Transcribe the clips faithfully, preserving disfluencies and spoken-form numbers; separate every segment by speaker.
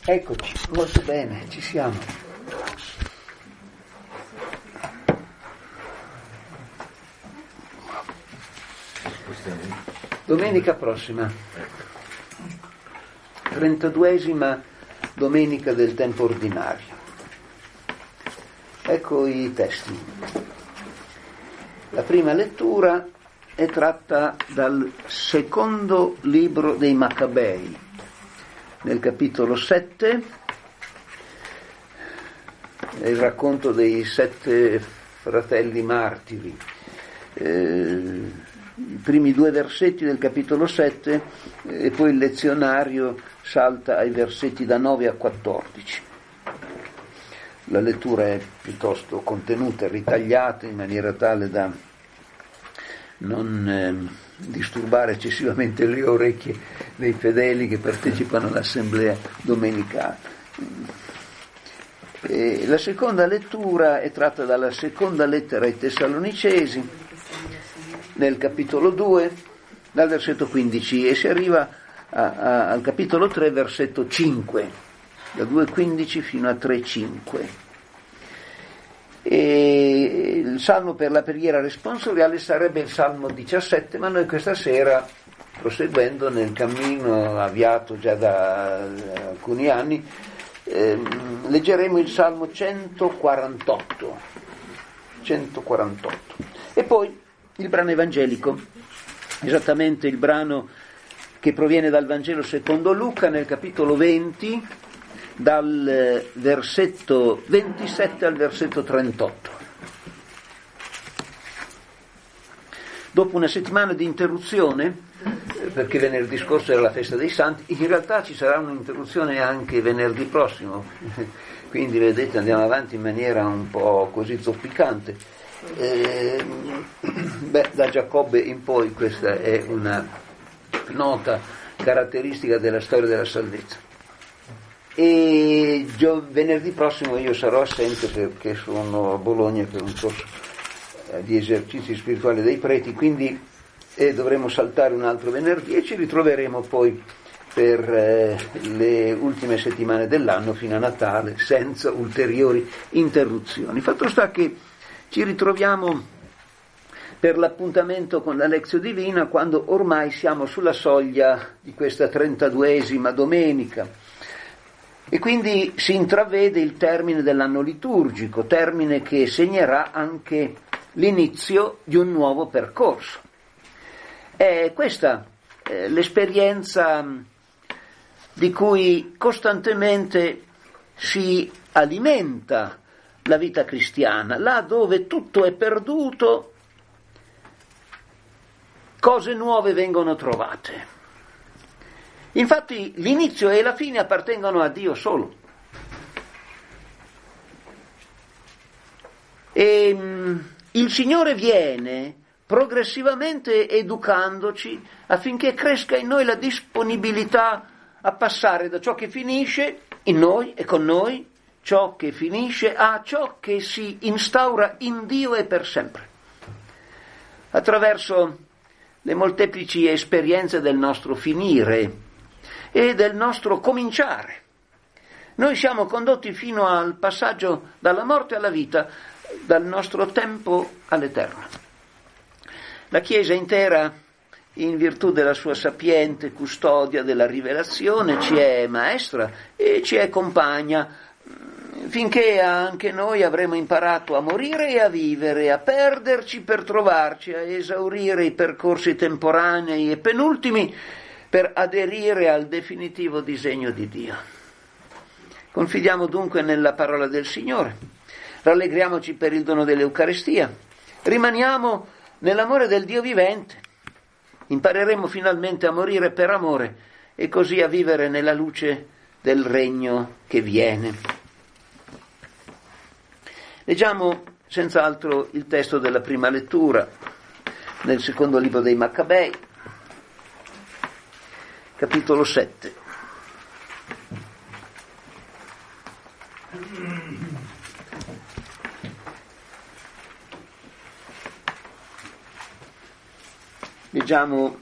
Speaker 1: Eccoci, molto bene, ci siamo. Domenica prossima, trentaduesima domenica del tempo ordinario. Ecco i testi. La prima lettura è tratta dal secondo libro dei Maccabei, nel capitolo sette, è il racconto dei sette fratelli martiri. Eh, i primi due versetti del capitolo sette e poi il lezionario salta ai versetti da nove a quattordici. La lettura è piuttosto contenuta, ritagliata in maniera tale da non eh, disturbare eccessivamente le orecchie dei fedeli che partecipano all'assemblea domenicale. E la seconda lettura è tratta dalla seconda lettera ai Tessalonicesi, nel capitolo due, dal versetto quindici, e si arriva a, a, al capitolo tre, versetto cinque, da due quindici fino a tre cinque. E il salmo per la preghiera responsoriale sarebbe il salmo diciassette, ma noi questa sera, proseguendo nel cammino avviato già da alcuni anni, ehm, leggeremo il salmo centoquarantotto centoquarantotto e poi il brano evangelico, esattamente il brano che proviene dal Vangelo secondo Luca, nel capitolo venti, dal versetto ventisette al versetto trentotto. Dopo una settimana di interruzione, perché venerdì scorso era la festa dei santi, in realtà ci sarà un'interruzione anche venerdì prossimo, quindi vedete andiamo avanti in maniera un po' così zoppicante. Eh, beh, da Giacobbe in poi questa è una nota caratteristica della storia della salvezza. E gio- venerdì prossimo io sarò assente perché sono a Bologna per un corso eh, di esercizi spirituali dei preti, quindi eh, dovremo saltare un altro venerdì e ci ritroveremo poi per eh, le ultime settimane dell'anno fino a Natale senza ulteriori interruzioni. Fatto sta che ci ritroviamo per l'appuntamento con la Lectio Divina quando ormai siamo sulla soglia di questa trentaduesima domenica. E quindi si intravede il termine dell'anno liturgico, termine che segnerà anche l'inizio di un nuovo percorso. È questa eh, l'esperienza di cui costantemente si alimenta la vita cristiana, là dove tutto è perduto, cose nuove vengono trovate. Infatti l'inizio e la fine appartengono a Dio solo. E mh, il Signore viene progressivamente educandoci affinché cresca in noi la disponibilità a passare da ciò che finisce in noi e con noi, ciò che finisce, a ciò che si instaura in Dio e per sempre. Attraverso le molteplici esperienze del nostro finire e del nostro cominciare. Noi siamo condotti fino al passaggio dalla morte alla vita, dal nostro tempo all'eterno. La Chiesa intera, in virtù della sua sapiente custodia della rivelazione, ci è maestra e ci è compagna, finché anche noi avremo imparato a morire e a vivere, a perderci per trovarci, a esaurire i percorsi temporanei e penultimi, per aderire al definitivo disegno di Dio. Confidiamo dunque nella parola del Signore, rallegriamoci per il dono dell'Eucaristia, rimaniamo nell'amore del Dio vivente, impareremo finalmente a morire per amore e così a vivere nella luce del regno che viene. Leggiamo senz'altro il testo della prima lettura nel secondo libro dei Maccabei, capitolo sette. Leggiamo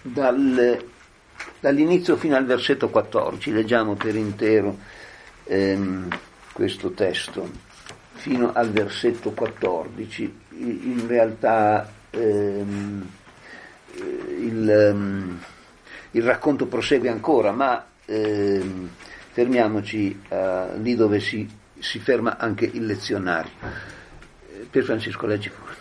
Speaker 1: dal, dall'inizio fino al versetto quattordici, leggiamo per intero ehm, questo testo, fino al versetto quattordici. In realtà ehm, il, ehm, il racconto prosegue ancora, ma ehm, fermiamoci eh, lì dove si, si ferma anche il lezionario. Per Francesco, leggi pure.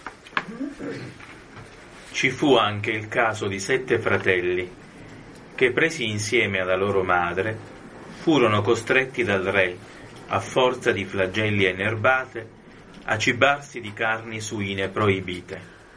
Speaker 2: Ci fu anche il caso di sette fratelli che, presi insieme alla loro madre, furono costretti dal re, a forza di flagelli e nerbate, a cibarsi di carni suine proibite.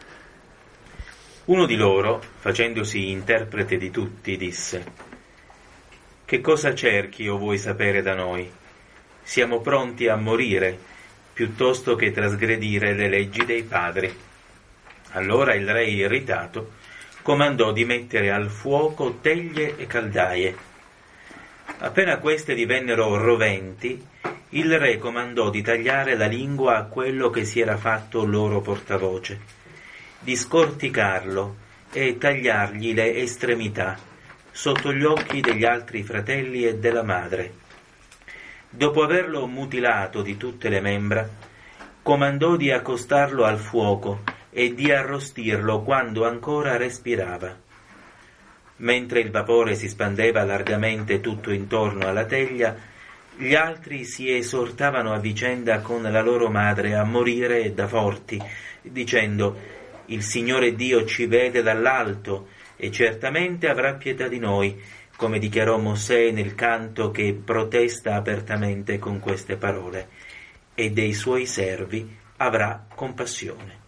Speaker 2: Uno di loro, facendosi interprete di tutti, disse: «Che cosa cerchi o vuoi sapere da noi? Siamo pronti a morire piuttosto che trasgredire le leggi dei padri». Allora il re, irritato, comandò di mettere al fuoco teglie e caldaie. Appena queste divennero roventi, il re comandò di tagliare la lingua a quello che si era fatto loro portavoce, di scorticarlo e tagliargli le estremità sotto gli occhi degli altri fratelli e della madre. Dopo averlo mutilato di tutte le membra, comandò di accostarlo al fuoco e di arrostirlo quando ancora respirava. Mentre il vapore si spandeva largamente tutto intorno alla teglia, gli altri si esortavano a vicenda con la loro madre a morire da forti, dicendo: «Il Signore Dio ci vede dall'alto e certamente avrà pietà di noi», come dichiarò Mosè nel canto che protesta apertamente con queste parole: «E dei suoi servi avrà compassione».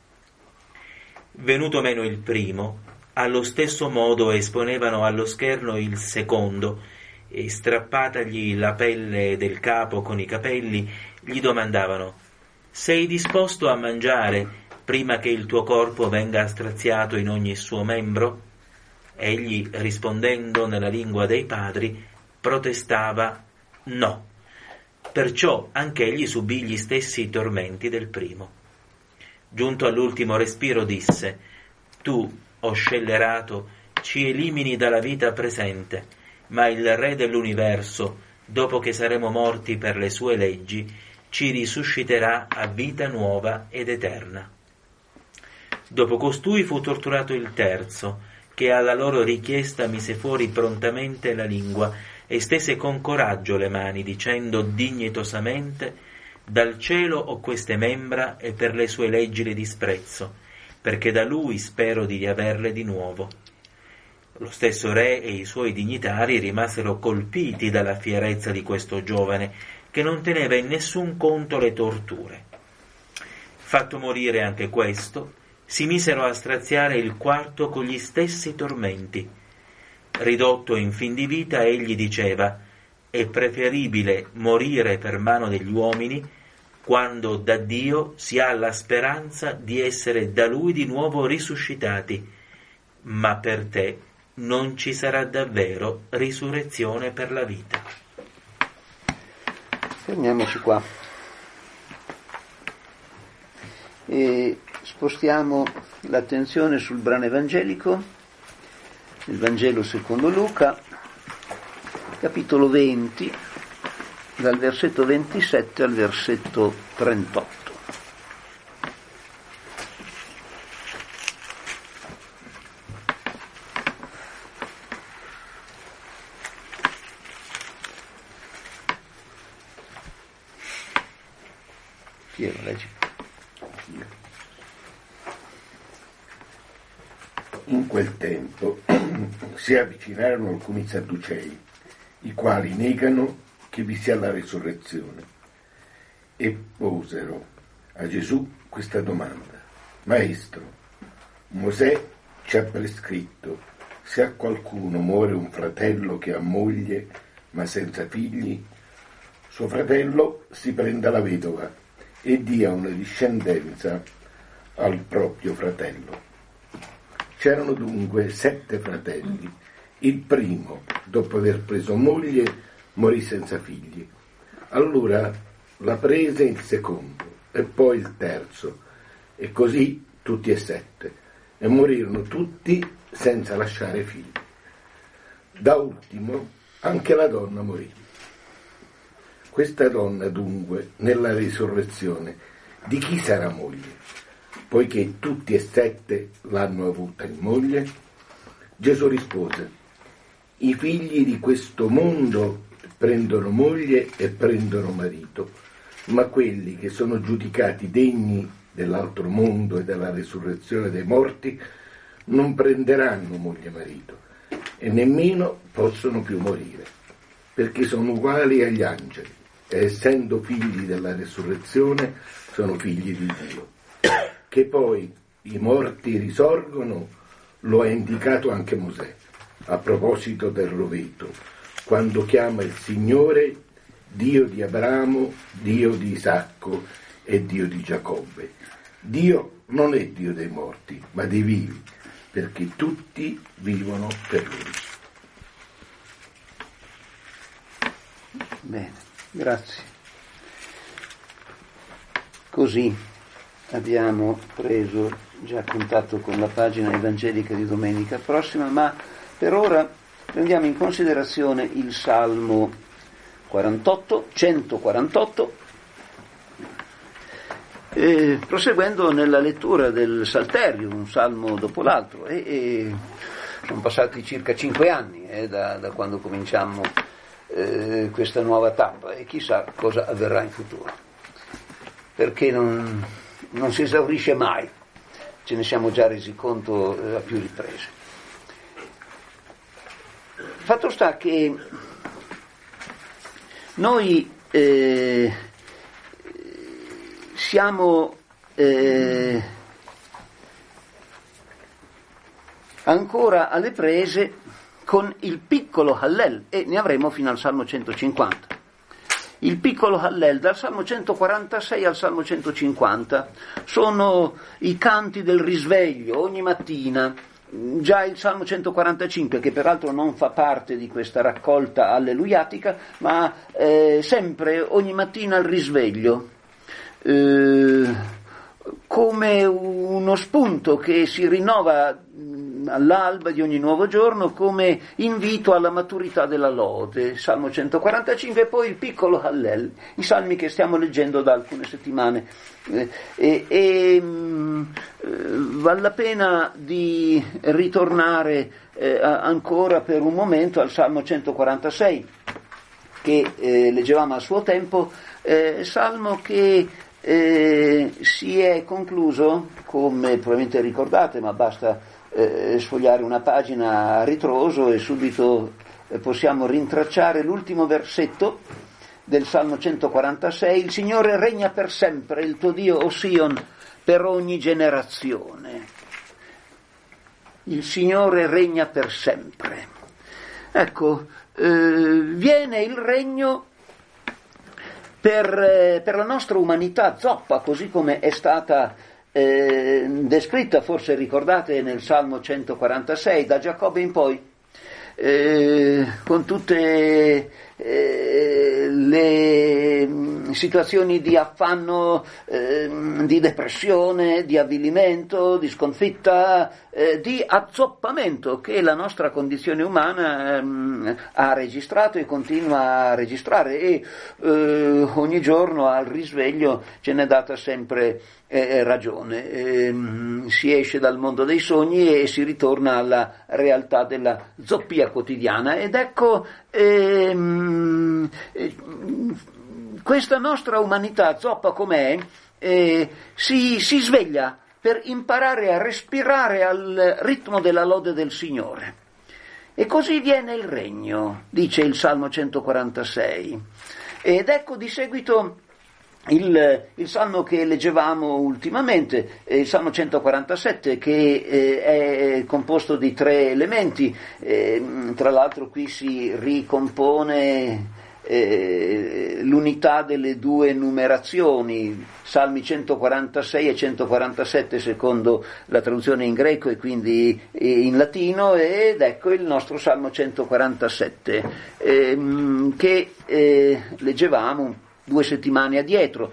Speaker 2: Venuto meno il primo, allo stesso modo esponevano allo scherno il secondo, e strappatagli la pelle del capo con i capelli, gli domandavano: «Sei disposto a mangiare prima che il tuo corpo venga straziato in ogni suo membro?» Egli, rispondendo nella lingua dei padri, protestava no. Perciò anch'egli subì gli stessi tormenti del primo. Giunto all'ultimo respiro disse: «Tu, o scellerato, ci elimini dalla vita presente, ma il Re dell'universo, dopo che saremo morti per le sue leggi, ci risusciterà a vita nuova ed eterna». Dopo costui fu torturato il terzo, che alla loro richiesta mise fuori prontamente la lingua e stese con coraggio le mani, dicendo dignitosamente: «Dal cielo ho queste membra e per le sue leggi le disprezzo, perché da lui spero di riaverle di nuovo». Lo stesso re e i suoi dignitari rimasero colpiti dalla fierezza di questo giovane, che non teneva in nessun conto le torture. Fatto morire anche questo, si misero a straziare il quarto con gli stessi tormenti. Ridotto in fin di vita, egli diceva: «È preferibile morire per mano degli uomini quando da Dio si ha la speranza di essere da Lui di nuovo risuscitati, ma per te non ci sarà davvero risurrezione per la vita».
Speaker 1: Fermiamoci qua e spostiamo l'attenzione sul brano evangelico, il Vangelo secondo Luca, capitolo venti, dal versetto ventisette al versetto trentotto. Piero, leggi.
Speaker 3: In quel tempo si avvicinarono alcuni sadducei, i quali negano che vi sia la risurrezione, e posero a Gesù questa domanda: «Maestro, Mosè ci ha prescritto, se a qualcuno muore un fratello che ha moglie ma senza figli, suo fratello si prenda la vedova e dia una discendenza al proprio fratello». C'erano dunque sette fratelli. Il primo, dopo aver preso moglie, morì senza figli. Allora la prese il secondo, e poi il terzo, e così tutti e sette. e morirono tutti senza lasciare figli. Da ultimo anche la donna morì. Questa donna dunque nella risurrezione di chi sarà moglie? Poiché tutti e sette l'hanno avuta in moglie? Gesù rispose: i figli di questo mondo prendono moglie e prendono marito, ma quelli che sono giudicati degni dell'altro mondo e della risurrezione dei morti non prenderanno moglie e marito e nemmeno possono più morire, perché sono uguali agli angeli e essendo figli della risurrezione sono figli di Dio. Che poi i morti risorgono lo ha indicato anche Mosè a proposito del roveto, quando chiama il Signore Dio di Abramo, Dio di Isacco e Dio di Giacobbe. Dio non è Dio dei morti, ma dei vivi, perché tutti vivono per Lui.
Speaker 1: Bene, grazie. Così abbiamo preso già contatto con la pagina evangelica di domenica prossima, ma per ora prendiamo in considerazione il Salmo quarantotto, centoquarantotto, eh, proseguendo nella lettura del Salterio, un salmo dopo l'altro, e, e sono passati circa cinque anni eh, da, da quando cominciamo eh, questa nuova tappa, e chissà cosa avverrà in futuro, perché non, non si esaurisce mai, ce ne siamo già resi conto eh, a più riprese. Fatto sta che noi eh, siamo eh, ancora alle prese con il piccolo Hallel, e ne avremo fino al Salmo centocinquanta. Il piccolo Hallel, dal Salmo centoquarantasei al Salmo centocinquanta, sono i canti del risveglio ogni mattina. Già il Salmo centoquarantacinque, che peraltro non fa parte di questa raccolta alleluiatica, ma eh, sempre ogni mattina al risveglio, eh, come uno spunto che si rinnova all'alba di ogni nuovo giorno, come invito alla maturità della lode. Salmo centoquarantacinque e poi il piccolo Hallel, i salmi che stiamo leggendo da alcune settimane. Eh, e, e mh, vale la pena di ritornare eh, ancora per un momento al Salmo centoquarantasei, che eh, leggevamo a suo tempo, eh, salmo che eh, si è concluso, come probabilmente ricordate, ma basta eh, sfogliare una pagina a ritroso e subito eh, possiamo rintracciare l'ultimo versetto del Salmo centoquarantasei: il Signore regna per sempre, il tuo Dio, o Sion, per ogni generazione. Il Signore regna per sempre. Ecco, eh, viene il regno per, eh, per la nostra umanità zoppa, così come è stata eh, descritta, forse ricordate, nel Salmo centoquarantasei, da Giacobbe in poi, eh, con tutte eh, le situazioni di affanno, eh, di depressione, di avvilimento, di sconfitta, eh, di azzoppamento che la nostra condizione umana ehm, ha registrato e continua a registrare, e eh, ogni giorno al risveglio ce n'è data sempre eh, ragione. Eh, si esce dal mondo dei sogni e si ritorna alla realtà della zoppia quotidiana, ed ecco ehm, eh, questa nostra umanità, zoppa com'è, eh, si, si sveglia per imparare a respirare al ritmo della lode del Signore. E così viene il regno, dice il Salmo centoquarantasei. Ed ecco di seguito il, il Salmo che leggevamo ultimamente, il Salmo centoquarantasette, che eh, è composto di tre elementi. Eh, tra l'altro qui si ricompone Eh, l'unità delle due numerazioni, Salmi centoquarantasei e centoquarantasette secondo la traduzione in greco e quindi in latino, ed ecco il nostro Salmo centoquarantasette ehm, che eh, leggevamo due settimane addietro.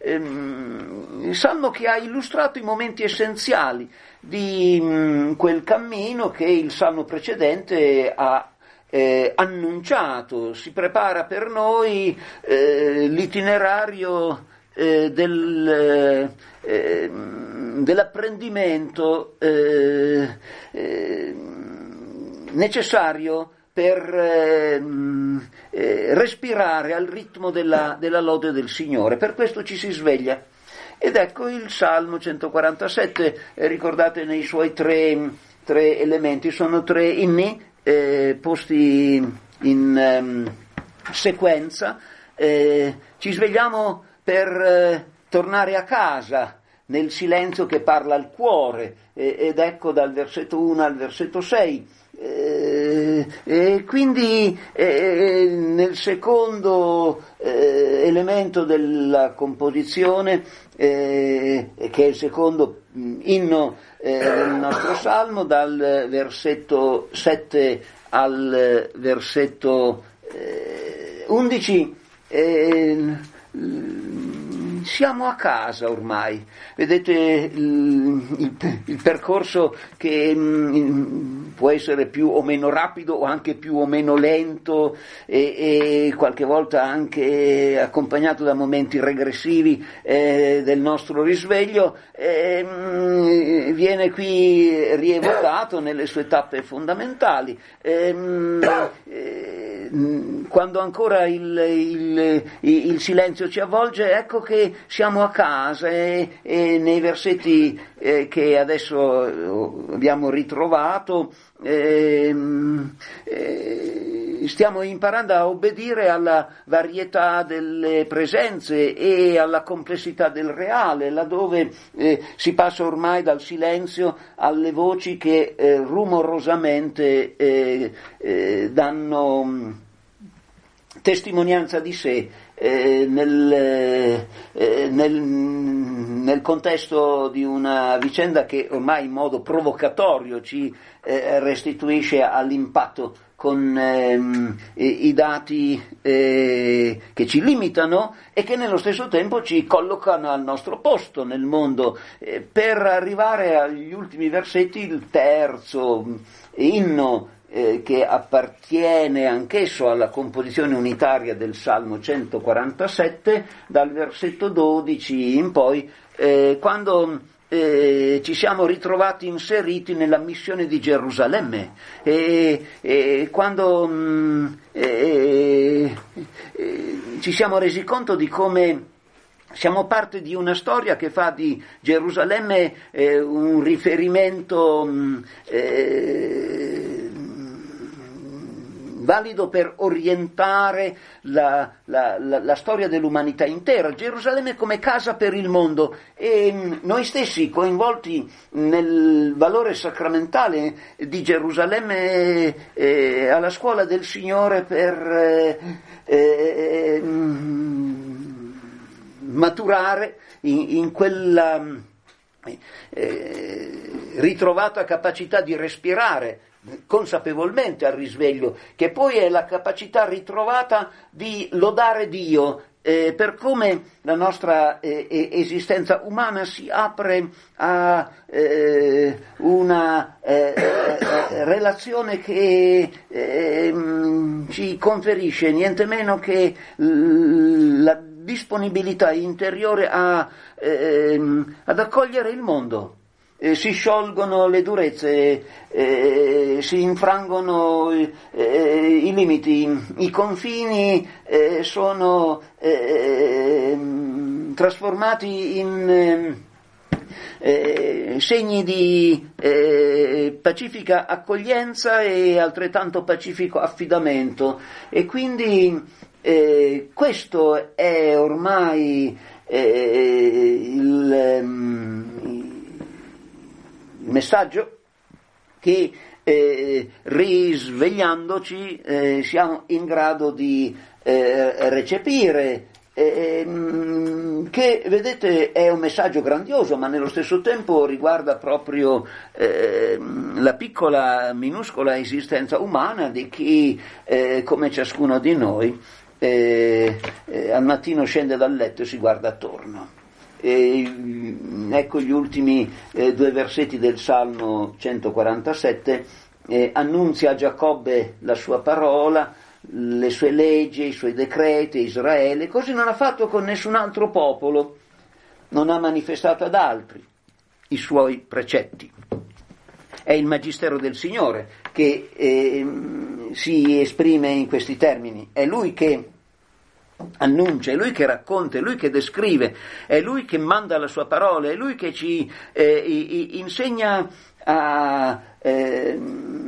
Speaker 1: ehm, il salmo che ha illustrato i momenti essenziali di mh, quel cammino che il salmo precedente ha eh, annunciato. Si prepara per noi eh, l'itinerario eh, del, eh, dell'apprendimento eh, eh, necessario per eh, eh, respirare al ritmo della, della lode del Signore. Per questo ci si sveglia. Ed ecco il Salmo centoquarantasette, eh, ricordate nei suoi tre, tre elementi, sono tre inni eh, posti in ehm, sequenza. Eh, ci svegliamo per eh, tornare a casa, nel silenzio che parla al cuore, eh, ed ecco dal versetto uno al versetto sei. Eh, e quindi eh, nel secondo eh, elemento della composizione, eh, che è il secondo inno eh, del nostro salmo, dal versetto sette al versetto eh, undici, eh, siamo a casa ormai. Vedete il, il, il percorso che mh, può essere più o meno rapido o anche più o meno lento e, e qualche volta anche accompagnato da momenti regressivi eh, del nostro risveglio, eh, mh, viene qui rievocato nelle sue tappe fondamentali. Eh, mh, eh, quando ancora il, il, il silenzio ci avvolge, ecco che siamo a casa e, e nei versetti eh, che adesso abbiamo ritrovato eh, eh, stiamo imparando a obbedire alla varietà delle presenze e alla complessità del reale, laddove eh, si passa ormai dal silenzio alle voci che eh, rumorosamente eh, eh, danno testimonianza di sé eh, nel, eh, nel, nel contesto di una vicenda che ormai in modo provocatorio ci eh, restituisce all'impatto con ehm, i, i dati eh, che ci limitano e che nello stesso tempo ci collocano al nostro posto nel mondo, eh, per arrivare agli ultimi versetti, il terzo inno Eh, che appartiene anch'esso alla composizione unitaria del Salmo centoquarantasette, dal versetto dodici in poi, eh, quando eh, ci siamo ritrovati inseriti nella missione di Gerusalemme, e, e quando mh, eh, eh, ci siamo resi conto di come siamo parte di una storia che fa di Gerusalemme eh, un riferimento mh, eh, valido per orientare la, la, la, la storia dell'umanità intera. Gerusalemme come casa per il mondo, e noi stessi coinvolti nel valore sacramentale di Gerusalemme eh, alla scuola del Signore per eh, eh, maturare in, in quella eh, ritrovata capacità di respirare consapevolmente al risveglio, che poi è la capacità ritrovata di lodare Dio eh, per come la nostra eh, esistenza umana si apre a eh, una eh, eh, relazione che eh, ci conferisce niente meno che l- la disponibilità interiore a, eh, ad accogliere il mondo. Eh, si sciolgono le durezze, eh, si infrangono eh, i limiti, i confini eh, sono eh, trasformati in eh, segni di eh, pacifica accoglienza e altrettanto pacifico affidamento, e quindi eh, questo è ormai eh, il um, il messaggio che eh, risvegliandoci eh, siamo in grado di eh, recepire, eh, che vedete è un messaggio grandioso, ma nello stesso tempo riguarda proprio eh, la piccola, minuscola esistenza umana di chi, eh, come ciascuno di noi, eh, eh, al mattino scende dal letto e si guarda attorno. E, ecco gli ultimi eh, due versetti del Salmo centoquarantasette, eh, annunzia a Giacobbe la sua parola, le sue leggi, i suoi decreti, Israele, così non ha fatto con nessun altro popolo, non ha manifestato ad altri i suoi precetti. È il magistero del Signore che eh, si esprime in questi termini, è Lui che annuncia, è Lui che racconta, è Lui che descrive, è Lui che manda la sua parola, è Lui che ci eh, insegna a eh,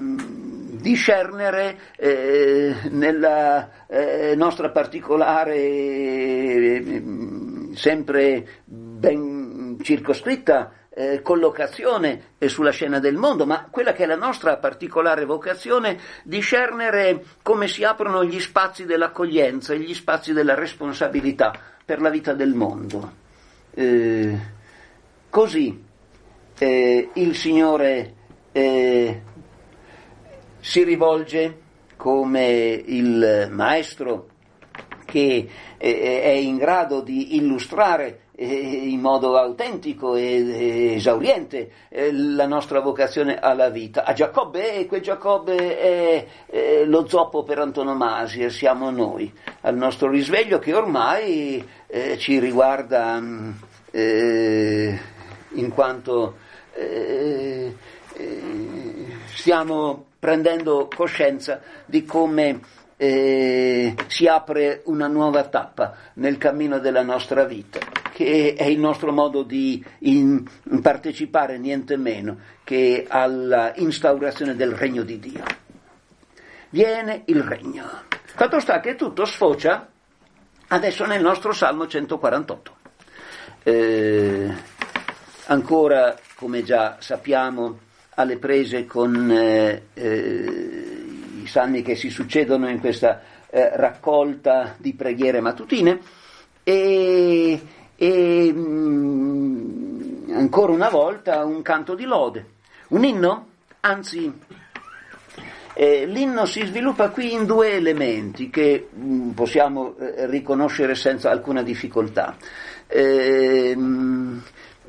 Speaker 1: discernere eh, nella eh, nostra particolare, eh, sempre ben circoscritta eh, collocazione eh, sulla scena del mondo, ma quella che è la nostra particolare vocazione, discernere come si aprono gli spazi dell'accoglienza e gli spazi della responsabilità per la vita del mondo. Eh, così eh, il Signore eh, si rivolge come il maestro che eh, è in grado di illustrare in modo autentico e esauriente la nostra vocazione alla vita. A Giacobbe, e quel Giacobbe è, è lo zoppo per antonomasia, siamo noi, al nostro risveglio che ormai eh, ci riguarda eh, in quanto eh, eh, stiamo prendendo coscienza di come eh, si apre una nuova tappa nel cammino della nostra vita, che è il nostro modo di in, partecipare niente meno che alla instaurazione del regno di Dio. Viene il regno. Fatto sta che tutto sfocia adesso nel nostro Salmo centoquarantotto. Eh, ancora, come già sappiamo, alle prese con eh, eh, i salmi che si succedono in questa eh, raccolta di preghiere mattutine, e E mh, ancora una volta un canto di lode, un inno, anzi eh, l'inno si sviluppa qui in due elementi che mh, possiamo eh, riconoscere senza alcuna difficoltà. Eh, mh,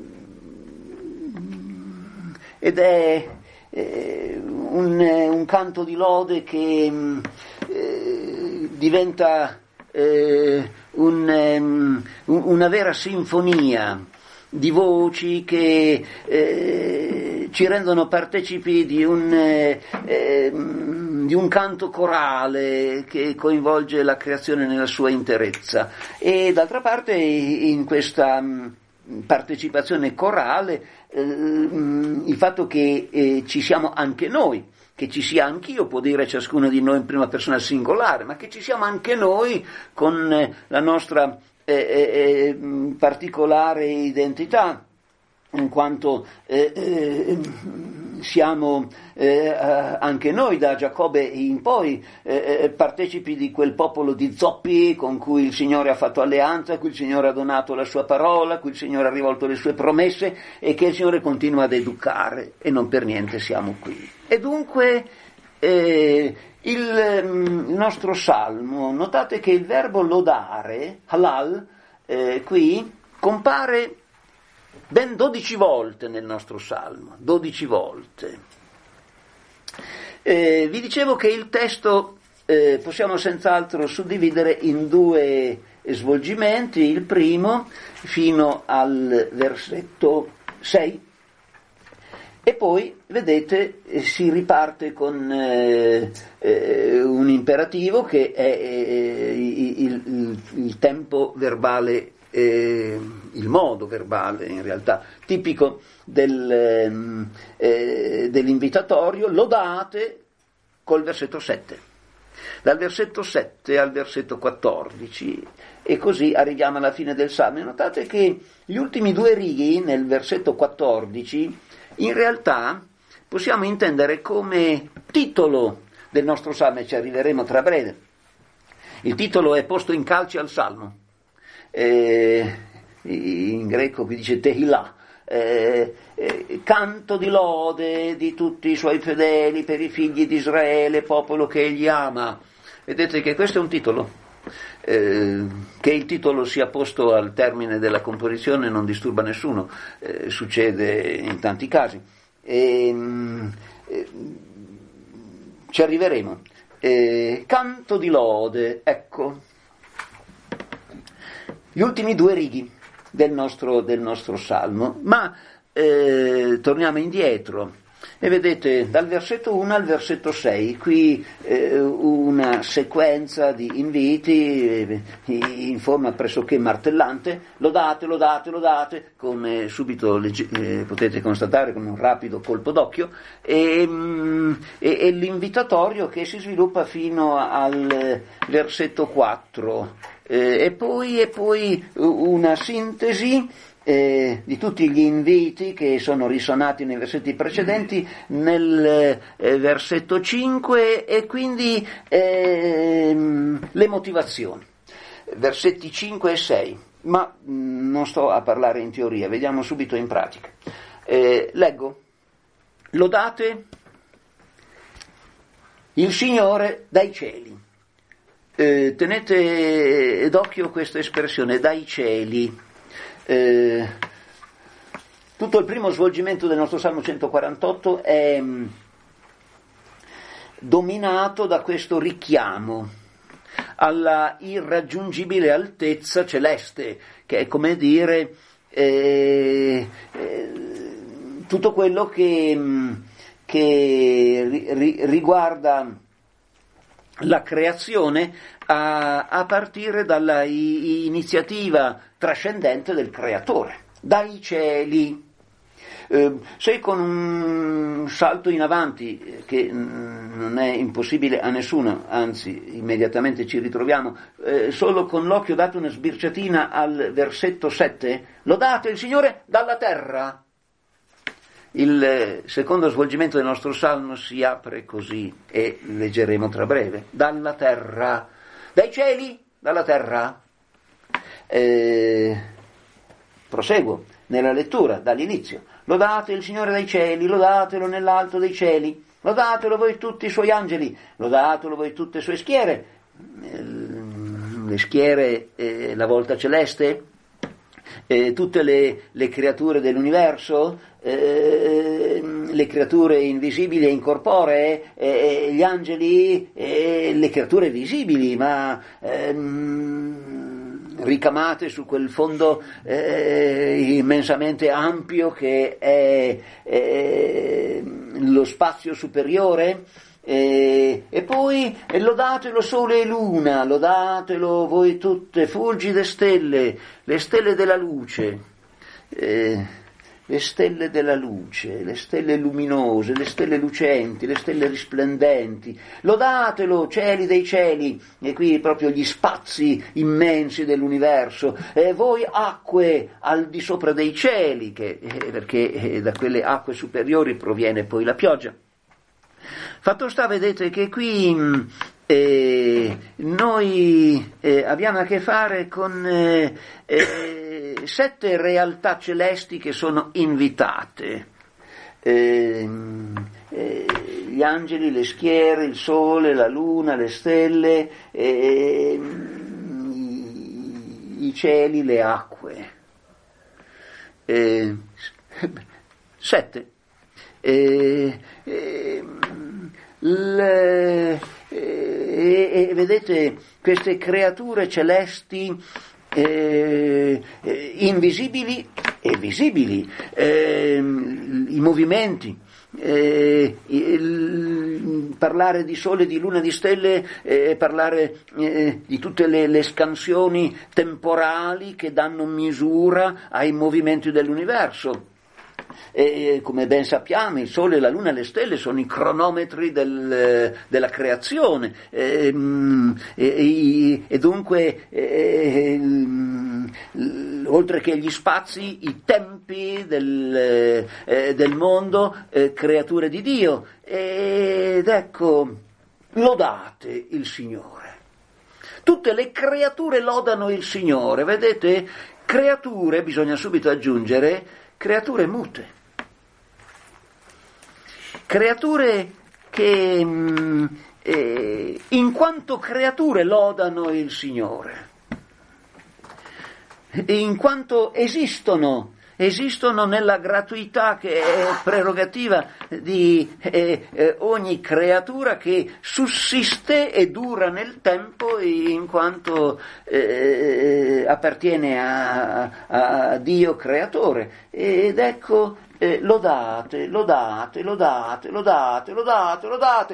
Speaker 1: ed è eh, un, un canto di lode che mh, eh, diventa eh, Un, um, una vera sinfonia di voci che eh, ci rendono partecipi di un, eh, eh, di un canto corale che coinvolge la creazione nella sua interezza. E d'altra parte in questa um, partecipazione corale eh, il fatto che eh, ci siamo anche noi, che ci sia anch'io, può dire ciascuno di noi in prima persona singolare, ma che ci siamo anche noi con eh, la nostra eh, eh, particolare identità, in quanto eh, eh, siamo eh, anche noi da Giacobbe in poi eh, partecipi di quel popolo di zoppi con cui il Signore ha fatto alleanza, a cui il Signore ha donato la sua parola, a cui il Signore ha rivolto le sue promesse e che il Signore continua ad educare, e non per niente siamo qui. E dunque eh, il, il nostro salmo, notate che il verbo lodare, halal, eh, qui compare ben dodici volte nel nostro salmo, dodici volte. Eh, vi dicevo che il testo eh, possiamo senz'altro suddividere in due svolgimenti, il primo fino al versetto sei, e poi, vedete, eh, si riparte con eh, eh, un imperativo che è eh, il, il, il tempo verbale, eh, il modo verbale in realtà, tipico del, eh, dell'invitatorio, lodate col versetto sette. Dal versetto sette al versetto quattordici, e così arriviamo alla fine del Salmo. Notate che gli ultimi due righi nel versetto quattordici in realtà possiamo intendere come titolo del nostro Salmo, e ci arriveremo tra breve. Il titolo è posto in calce al Salmo, eh, in greco qui dice Tehillah, eh, eh, canto di lode di tutti i suoi fedeli per i figli di Israele, popolo che egli ama. Vedete che questo è un titolo. Eh, che il titolo sia posto al termine della composizione non disturba nessuno, eh, succede in tanti casi. E, eh, ci arriveremo. Eh, canto di lode, ecco, gli ultimi due righi del nostro, del nostro salmo, ma eh, torniamo indietro. E vedete dal versetto uno al versetto sei, qui eh, una sequenza di inviti eh, in forma pressoché martellante, lodate, lodate, lodate, come subito legge, eh, potete constatare con un rapido colpo d'occhio, e, e, e l'invitatorio che si sviluppa fino al versetto quattro, eh, e, poi, e poi una sintesi Eh, di tutti gli inviti che sono risonati nei versetti precedenti nel eh, versetto cinque, e quindi eh, le motivazioni, versetti cinque e sei, ma mh, non sto a parlare in teoria, vediamo subito in pratica. Eh, leggo: lodate il Signore dai cieli. Eh, tenete d'occhio questa espressione, dai cieli. Eh, tutto il primo svolgimento del nostro Salmo centoquarantotto è mh, dominato da questo richiamo alla irraggiungibile altezza celeste, che è come dire eh, eh, tutto quello che, mh, che ri, riguarda la creazione a, a partire dalla i, iniziativa trascendente del creatore, dai cieli. Eh, se con un salto in avanti, che non è impossibile a nessuno, anzi immediatamente ci ritroviamo, eh, solo con l'occhio date una sbirciatina al versetto sette, lodate il Signore dalla terra. Il secondo svolgimento del nostro salmo si apre così, e leggeremo tra breve: dalla terra, dai cieli, dalla terra. Eh, proseguo nella lettura dall'inizio: lodate il Signore dai cieli, lodatelo nell'alto dei cieli, lodatelo voi tutti i suoi angeli, lodatelo voi tutte le sue schiere. Eh, le schiere, eh, la volta celeste, eh, tutte le, le creature dell'universo, eh, le creature invisibili e incorporee, eh, gli angeli, eh, le creature visibili, ma ehm, ricamate su quel fondo eh, immensamente ampio che è eh, lo spazio superiore. E, e poi e lodatelo sole e luna, lodatelo voi tutte fulgide stelle, le stelle della luce, eh, le stelle della luce, le stelle luminose, le stelle lucenti, le stelle risplendenti, lodatelo cieli dei cieli, e qui proprio gli spazi immensi dell'universo, e voi acque al di sopra dei cieli, che, eh, perché eh, da quelle acque superiori proviene poi la pioggia. Fatto sta, vedete, che qui eh, noi eh, abbiamo a che fare con eh, eh, sette realtà celesti che sono invitate. Eh, eh, gli angeli, le schiere, il sole, la luna, le stelle, eh, i cieli, le acque. Eh, sette. Eh, eh, Le, e, e vedete queste creature celesti eh, eh, invisibili e visibili, eh, i movimenti, eh, il, parlare di sole, di luna, di stelle, eh, parlare eh, di tutte le, le scansioni temporali che danno misura ai movimenti dell'universo. E come ben sappiamo, il Sole, la Luna e le stelle sono i cronometri del, della creazione, e, e, e dunque e, oltre che gli spazi, i tempi del, eh, del mondo, eh, creature di Dio. Ed ecco, lodate il Signore. Tutte le creature lodano il Signore, vedete? Creature, bisogna subito aggiungere, creature mute, creature che, eh, in quanto creature lodano il Signore, in quanto esistono, esistono nella gratuità che è prerogativa di eh, eh, ogni creatura che sussiste e dura nel tempo in quanto eh, appartiene a, a Dio creatore. Ed ecco, Eh, lodate, lodate, lodate, lodate, lodate, lodate,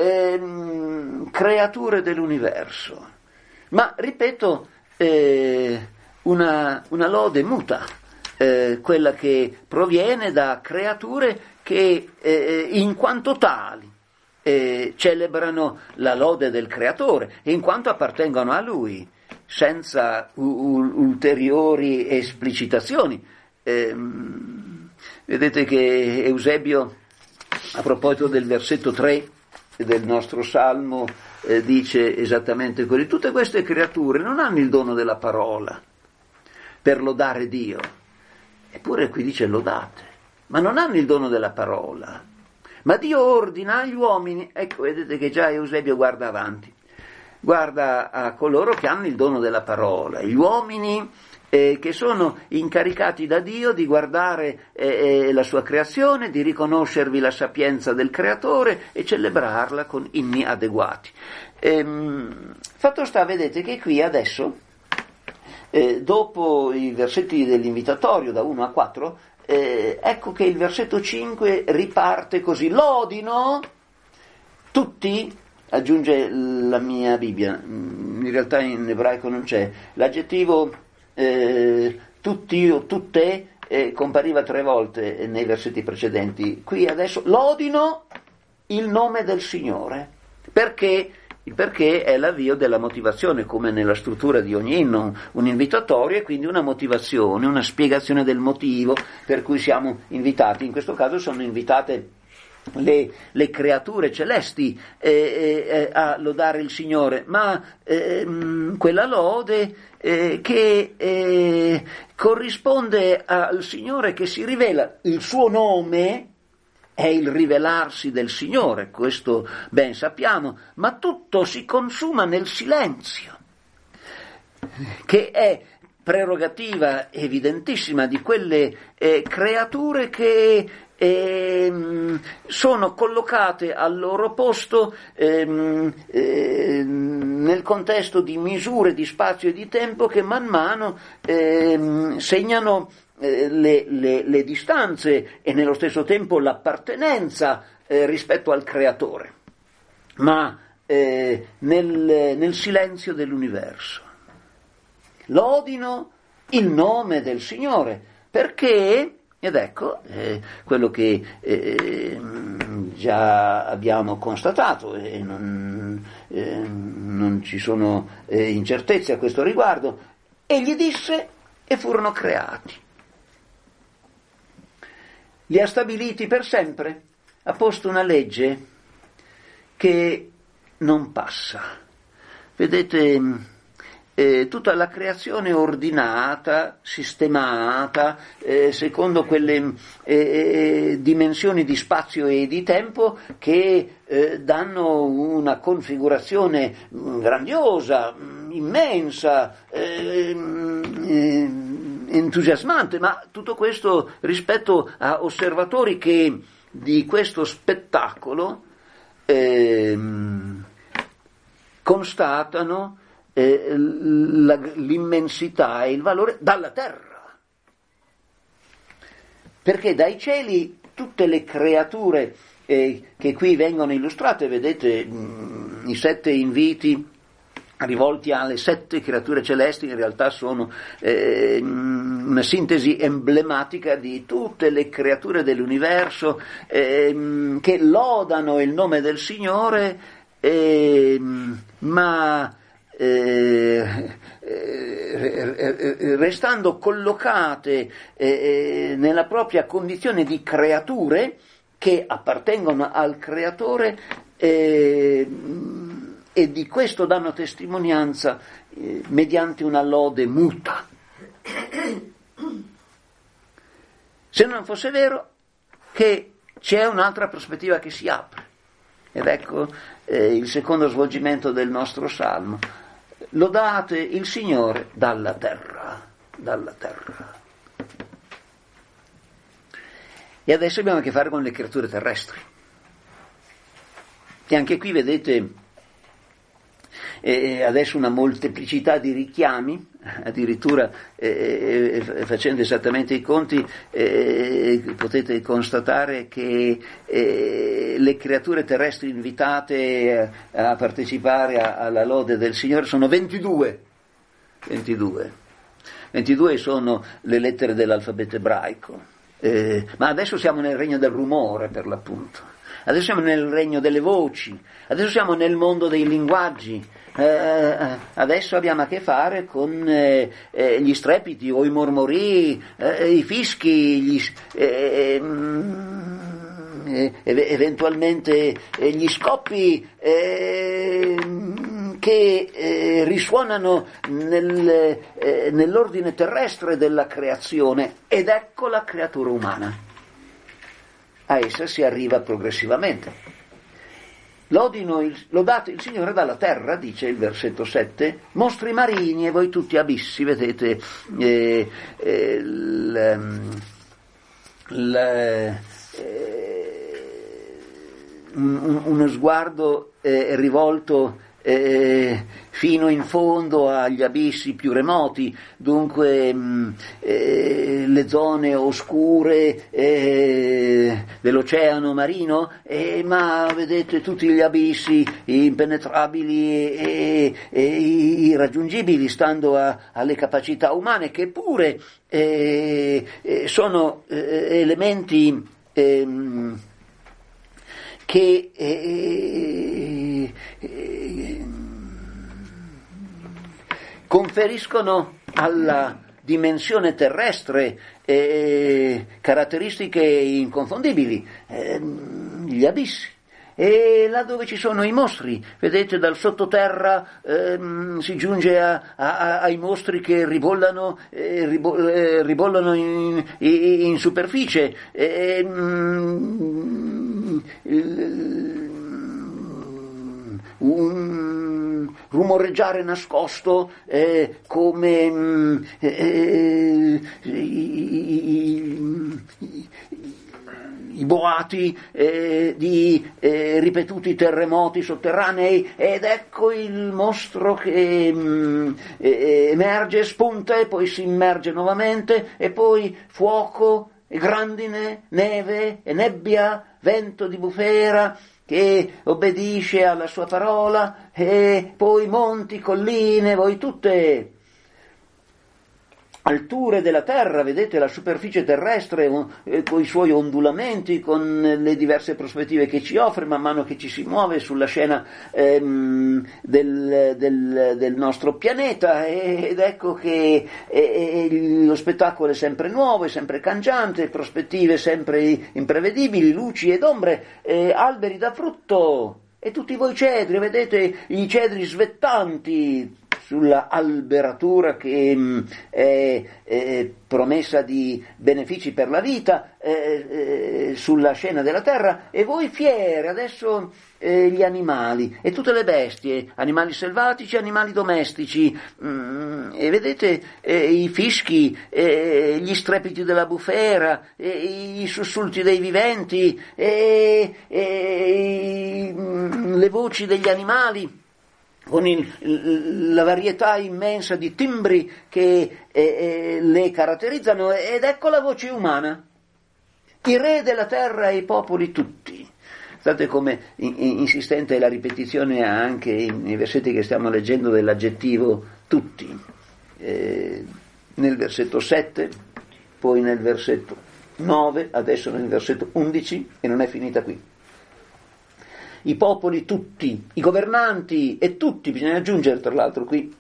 Speaker 1: ehm, creature dell'universo. Ma, ripeto, eh, una, una lode muta, eh, quella che proviene da creature che eh, in quanto tali eh, celebrano la lode del creatore, in quanto appartengono a lui, senza u- u- ulteriori esplicitazioni. Eh, Vedete che Eusebio, a proposito del versetto tre del nostro Salmo, eh, dice esattamente così: tutte queste creature non hanno il dono della parola per lodare Dio, eppure qui dice lodate, ma non hanno il dono della parola, ma Dio ordina agli uomini. Ecco, vedete che già Eusebio guarda avanti, guarda a coloro che hanno il dono della parola, gli uomini Eh, che sono incaricati da Dio di guardare eh, eh, la sua creazione, di riconoscervi la sapienza del creatore e celebrarla con inni adeguati. Ehm, fatto sta, vedete che qui adesso, eh, dopo i versetti dell'invitatorio da uno a quattro, eh, ecco che il versetto cinque riparte così: lodino tutti, aggiunge la mia Bibbia, in realtà in ebraico non c'è l'aggettivo Eh, tutti o tutte eh, compariva tre volte nei versetti precedenti. Qui adesso lodino il nome del Signore, perché il perché è l'avvio della motivazione, come nella struttura di ogni inno, un, un invitatorio e quindi una motivazione, una spiegazione del motivo per cui siamo invitati. In questo caso sono invitate Le, le creature celesti eh, eh, a lodare il Signore, ma eh, mh, quella lode eh, che eh, corrisponde al Signore, che si rivela. Il suo nome è il rivelarsi del Signore, questo ben sappiamo, ma tutto si consuma nel silenzio, che è prerogativa evidentissima di quelle eh, creature che E, sono collocate al loro posto ehm, eh, nel contesto di misure di spazio e di tempo che man mano ehm, segnano eh, le, le, le distanze e nello stesso tempo l'appartenenza eh, rispetto al creatore, ma eh, nel, nel silenzio dell'universo. Lodino il nome del Signore, perché Ed ecco, eh, quello che eh, già abbiamo constatato, e non, eh, non ci sono eh, incertezze a questo riguardo, egli disse e furono creati. Li ha stabiliti per sempre, ha posto una legge che non passa. Vedete, Eh, tutta la creazione ordinata, sistemata, eh, secondo quelle eh, dimensioni di spazio e di tempo che eh, danno una configurazione grandiosa, immensa, eh, eh, entusiasmante, ma tutto questo rispetto a osservatori che di questo spettacolo eh, constatano Eh, la, l'immensità e il valore dalla terra, perché dai cieli tutte le creature eh, che qui vengono illustrate, vedete mh, i sette inviti rivolti alle sette creature celesti, in realtà sono eh, una sintesi emblematica di tutte le creature dell'universo eh, che lodano il nome del Signore, eh, ma Eh, eh, restando collocate eh, nella propria condizione di creature che appartengono al creatore eh, e di questo danno testimonianza eh, mediante una lode muta. Se non fosse vero che c'è un'altra prospettiva che si apre, Ed ecco eh, il secondo svolgimento del nostro salmo. Lodate il Signore dalla terra, dalla terra. E adesso abbiamo a che fare con le creature terrestri. E anche qui vedete eh, adesso una molteplicità di richiami, addirittura eh, facendo esattamente i conti eh, potete constatare che eh, le creature terrestri invitate a, a partecipare a, alla lode del Signore sono ventidue. ventidue. ventidue sono le lettere dell'alfabeto ebraico, eh, ma adesso siamo nel regno del rumore, per l'appunto. Adesso siamo nel regno delle voci, adesso siamo nel mondo dei linguaggi, eh, adesso abbiamo a che fare con eh, eh, gli strepiti o i mormorii, eh, i fischi, gli, eh, eh, eventualmente eh, gli scoppi eh, che eh, risuonano nel, eh, nell'ordine terrestre della creazione, ed ecco la creatura umana. A essa si arriva progressivamente. Lodino il, lodate il Signore dalla terra, dice il versetto sette, mostri marini e voi tutti abissi, vedete eh, eh, l, l, eh, un, uno sguardo eh, rivolto Eh, fino in fondo agli abissi più remoti, dunque mh, eh, le zone oscure eh, dell'oceano marino, eh, ma vedete tutti gli abissi impenetrabili e, e irraggiungibili stando a, alle capacità umane, che pure eh, eh, sono eh, elementi eh, che eh, eh, conferiscono alla dimensione terrestre eh, caratteristiche inconfondibili, eh, gli abissi. E là dove ci sono i mostri, vedete, dal sottoterra ehm, si giunge a, a, ai mostri che ribollano, eh, ribo, eh, ribollano in, in, in superficie, eh, mm, un rumoreggiare nascosto eh, come mm, eh, i, i, i boati eh, di eh, ripetuti terremoti sotterranei, ed ecco il mostro che mh, eh, emerge, spunta e poi si immerge nuovamente, e poi fuoco, e grandine, neve e nebbia, vento di bufera che obbedisce alla sua parola, e poi monti, colline, voi tutte alture della terra, vedete la superficie terrestre eh, con i suoi ondulamenti, con le diverse prospettive che ci offre man mano che ci si muove sulla scena ehm, del, del, del nostro pianeta, ed ecco che eh, lo spettacolo è sempre nuovo, è sempre cangiante, prospettive sempre imprevedibili, luci ed ombre, eh, alberi da frutto, e tutti voi cedri, vedete i cedri svettanti sulla alberatura che mh, è, è promessa di benefici per la vita, eh, eh, sulla scena della terra, e voi fiere, adesso eh, gli animali e tutte le bestie, animali selvatici, animali domestici, mh, e vedete eh, i fischi, eh, gli strepiti della bufera, eh, i sussulti dei viventi, eh, eh, mh, le voci degli animali, con il, la varietà immensa di timbri che eh, le caratterizzano, ed ecco la voce umana, i re della terra e i popoli tutti. Guardate come insistente è la ripetizione anche nei versetti che stiamo leggendo dell'aggettivo tutti, eh, nel versetto sette, poi nel versetto nove, adesso nel versetto undici, e non è finita qui. I popoli tutti, i governanti e tutti, bisogna aggiungere tra l'altro qui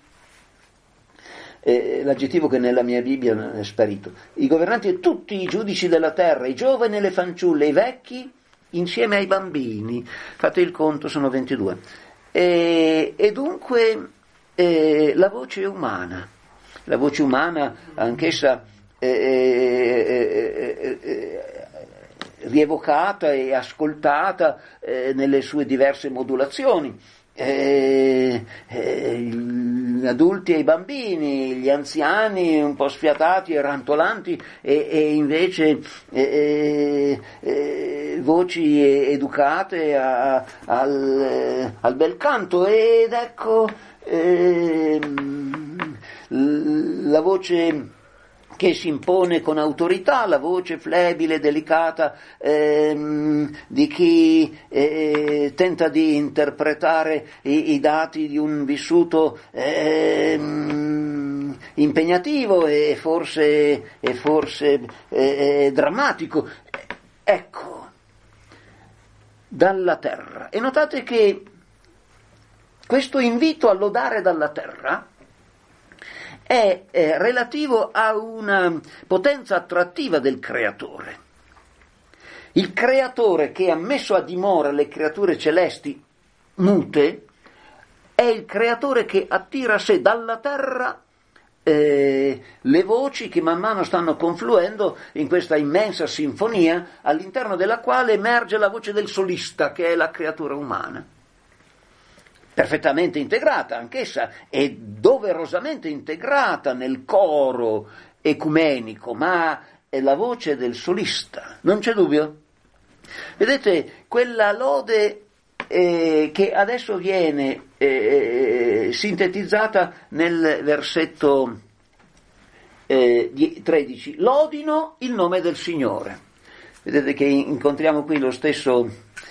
Speaker 1: eh, l'aggettivo che nella mia Bibbia è sparito, i governanti e tutti i giudici della terra, i giovani e le fanciulle, i vecchi insieme ai bambini, fate il conto, sono ventidue, e, e dunque eh, la voce umana, la voce umana anch'essa eh, eh, eh, eh, rievocata e ascoltata eh, nelle sue diverse modulazioni. Eh, eh, gli adulti e i bambini, gli anziani un po' sfiatati e rantolanti e, e invece eh, eh, voci educate a, al, al bel canto. Ed ecco eh, la voce che si impone con autorità, la voce flebile, delicata ehm, di chi eh, tenta di interpretare i, i dati di un vissuto ehm, impegnativo e forse, e forse eh, drammatico. Ecco, dalla terra. E notate che questo invito a lodare dalla terra è eh, relativo a una potenza attrattiva del creatore. Il creatore che ha messo a dimora le creature celesti mute è il creatore che attira a sé dalla terra eh, le voci che man mano stanno confluendo in questa immensa sinfonia all'interno della quale emerge la voce del solista, che è la creatura umana. Perfettamente integrata anch'essa e doverosamente integrata nel coro ecumenico, ma è la voce del solista, non c'è dubbio. Vedete, quella lode eh, che adesso viene eh, sintetizzata nel versetto eh, tredici, lodino il nome del Signore. Vedete che incontriamo qui lo stesso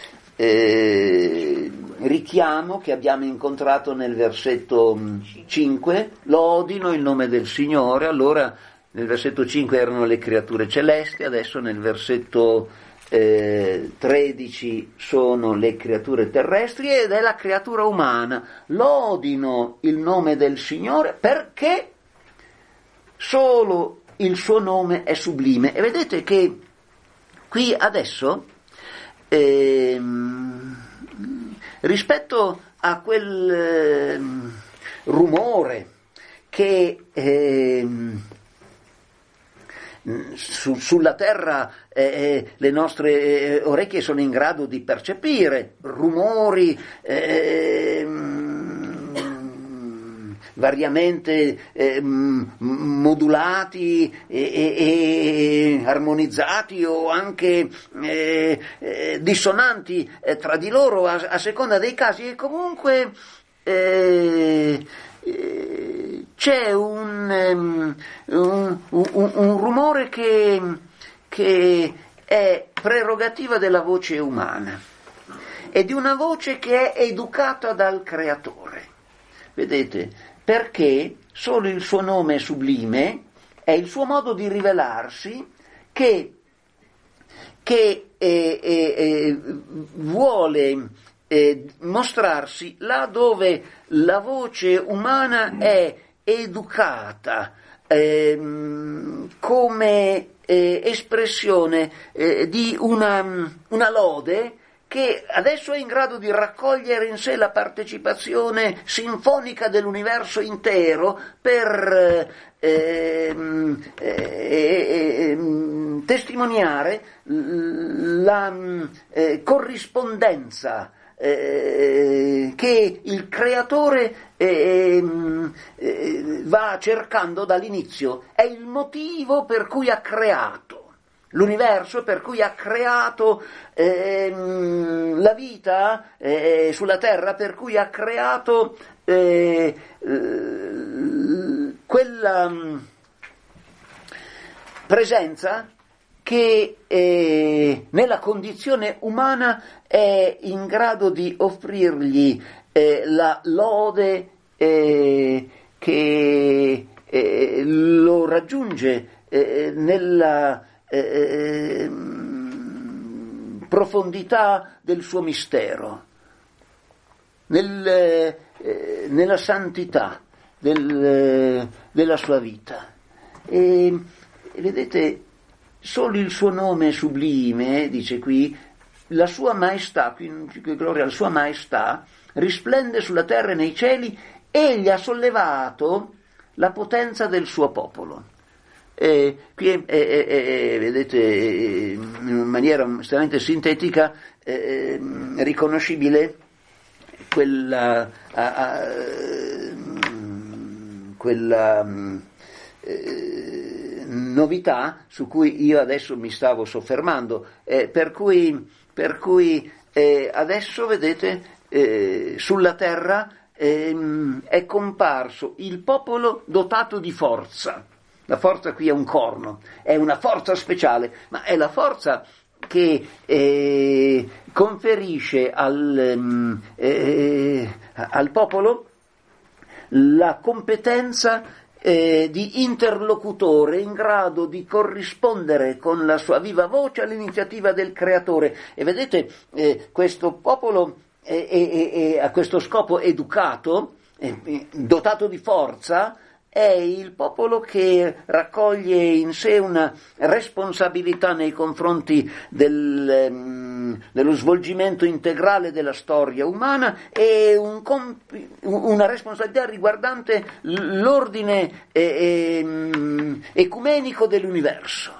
Speaker 1: eh, richiamo che abbiamo incontrato nel versetto cinque, lodino il nome del Signore. Allora nel versetto cinque erano le creature celesti, adesso nel versetto eh, tredici sono le creature terrestri ed è la creatura umana. Lodino il nome del Signore perché solo il suo nome è sublime. E vedete che qui adesso ehm, rispetto a quel eh, rumore che eh, su, sulla terra eh, le nostre eh, orecchie sono in grado di percepire, rumori eh, variamente eh, modulati e, e, e armonizzati o anche eh, eh, dissonanti eh, tra di loro a, a seconda dei casi, e comunque eh, eh, c'è un, um, un, un, un rumore che, che è prerogativa della voce umana e di una voce che è educata dal Creatore. Vedete? Perché solo il suo nome è sublime, è il suo modo di rivelarsi che, che eh, eh, vuole eh, mostrarsi là dove la voce umana è educata eh, come eh, espressione eh, di una, una lode che adesso è in grado di raccogliere in sé la partecipazione sinfonica dell'universo intero per eh, eh, eh, testimoniare la eh, corrispondenza eh, che il creatore eh, eh, va cercando dall'inizio. È il motivo per cui ha creato l'universo, per cui ha creato ehm, la vita eh, sulla terra, per cui ha creato eh, eh, quella mh, presenza che eh, nella condizione umana è in grado di offrirgli eh, la lode eh, che eh, lo raggiunge eh, nella Eh, profondità del suo mistero, nel, eh, nella santità del, della sua vita. E, vedete, solo il suo nome è sublime, dice qui, la sua maestà, qui gloria alla sua maestà, risplende sulla terra e nei cieli, egli ha sollevato la potenza del suo popolo. eh, qui è, è, è, è, vedete, in maniera estremamente sintetica, eh, riconoscibile quella, a, a, quella eh, novità su cui io adesso mi stavo soffermando, eh, per cui, per cui eh, adesso vedete eh, sulla terra eh, è comparso il popolo dotato di forza. La forza qui è un corno, è una forza speciale, ma è la forza che eh, conferisce al, eh, al popolo la competenza eh, di interlocutore in grado di corrispondere con la sua viva voce all'iniziativa del creatore. E vedete, eh, questo popolo è, è, è, a questo scopo educato, è, è dotato di forza, è il popolo che raccoglie in sé una responsabilità nei confronti del, um, dello svolgimento integrale della storia umana e un comp- una responsabilità riguardante l'ordine eh, eh, ecumenico dell'universo.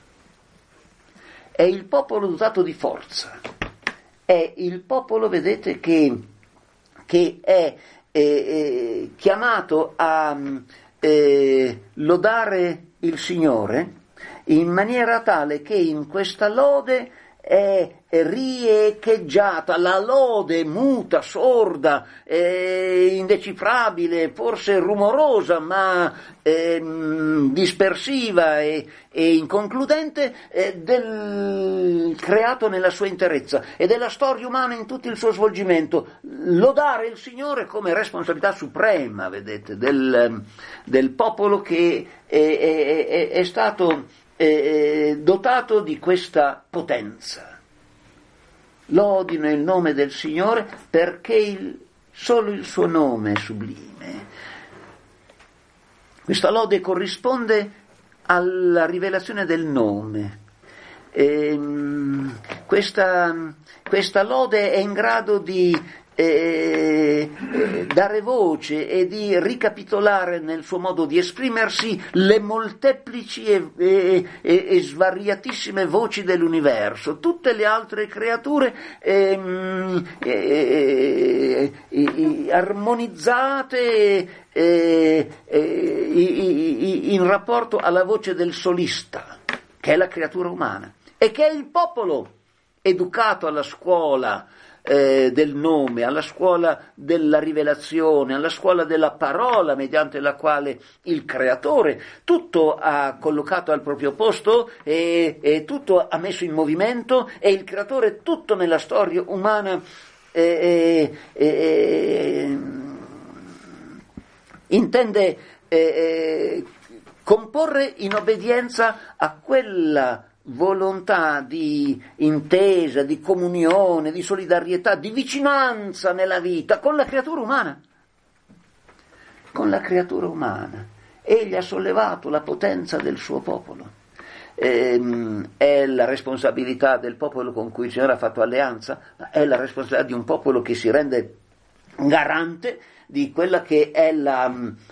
Speaker 1: È il popolo dotato di forza, è il popolo, vedete, che, che è Eh, eh, chiamato a eh, lodare il Signore in maniera tale che in questa lode è riecheggiata, la lode muta, sorda, eh, indecifrabile, forse rumorosa, ma eh, dispersiva e, e inconcludente eh, del creato nella sua interezza e della storia umana in tutto il suo svolgimento. Lodare il Signore come responsabilità suprema, vedete, del, del popolo che è, è, è, è stato eh, dotato di questa potenza. Lodino il nome del Signore perché il, solo il suo nome è sublime. Questa lode corrisponde alla rivelazione del nome. E, questa, questa lode è in grado di eh, dare voce e di ricapitolare nel suo modo di esprimersi le molteplici e, e, e, e svariatissime voci dell'universo. Tutte le altre creature ehm, eh, eh, eh, armonizzate eh, eh, in rapporto alla voce del solista, che è la creatura umana e che è il popolo educato alla scuola Eh, del nome, alla scuola della rivelazione, alla scuola della parola mediante la quale il creatore tutto ha collocato al proprio posto e, e tutto ha messo in movimento e il creatore tutto nella storia umana eh, eh, eh, intende eh, comporre in obbedienza a quella volontà di intesa, di comunione, di solidarietà, di vicinanza nella vita con la creatura umana. Con la creatura umana. Egli ha sollevato la potenza del suo popolo. Ehm, è la responsabilità del popolo con cui il Signore ha fatto alleanza, è la responsabilità di un popolo che si rende garante di quella che è la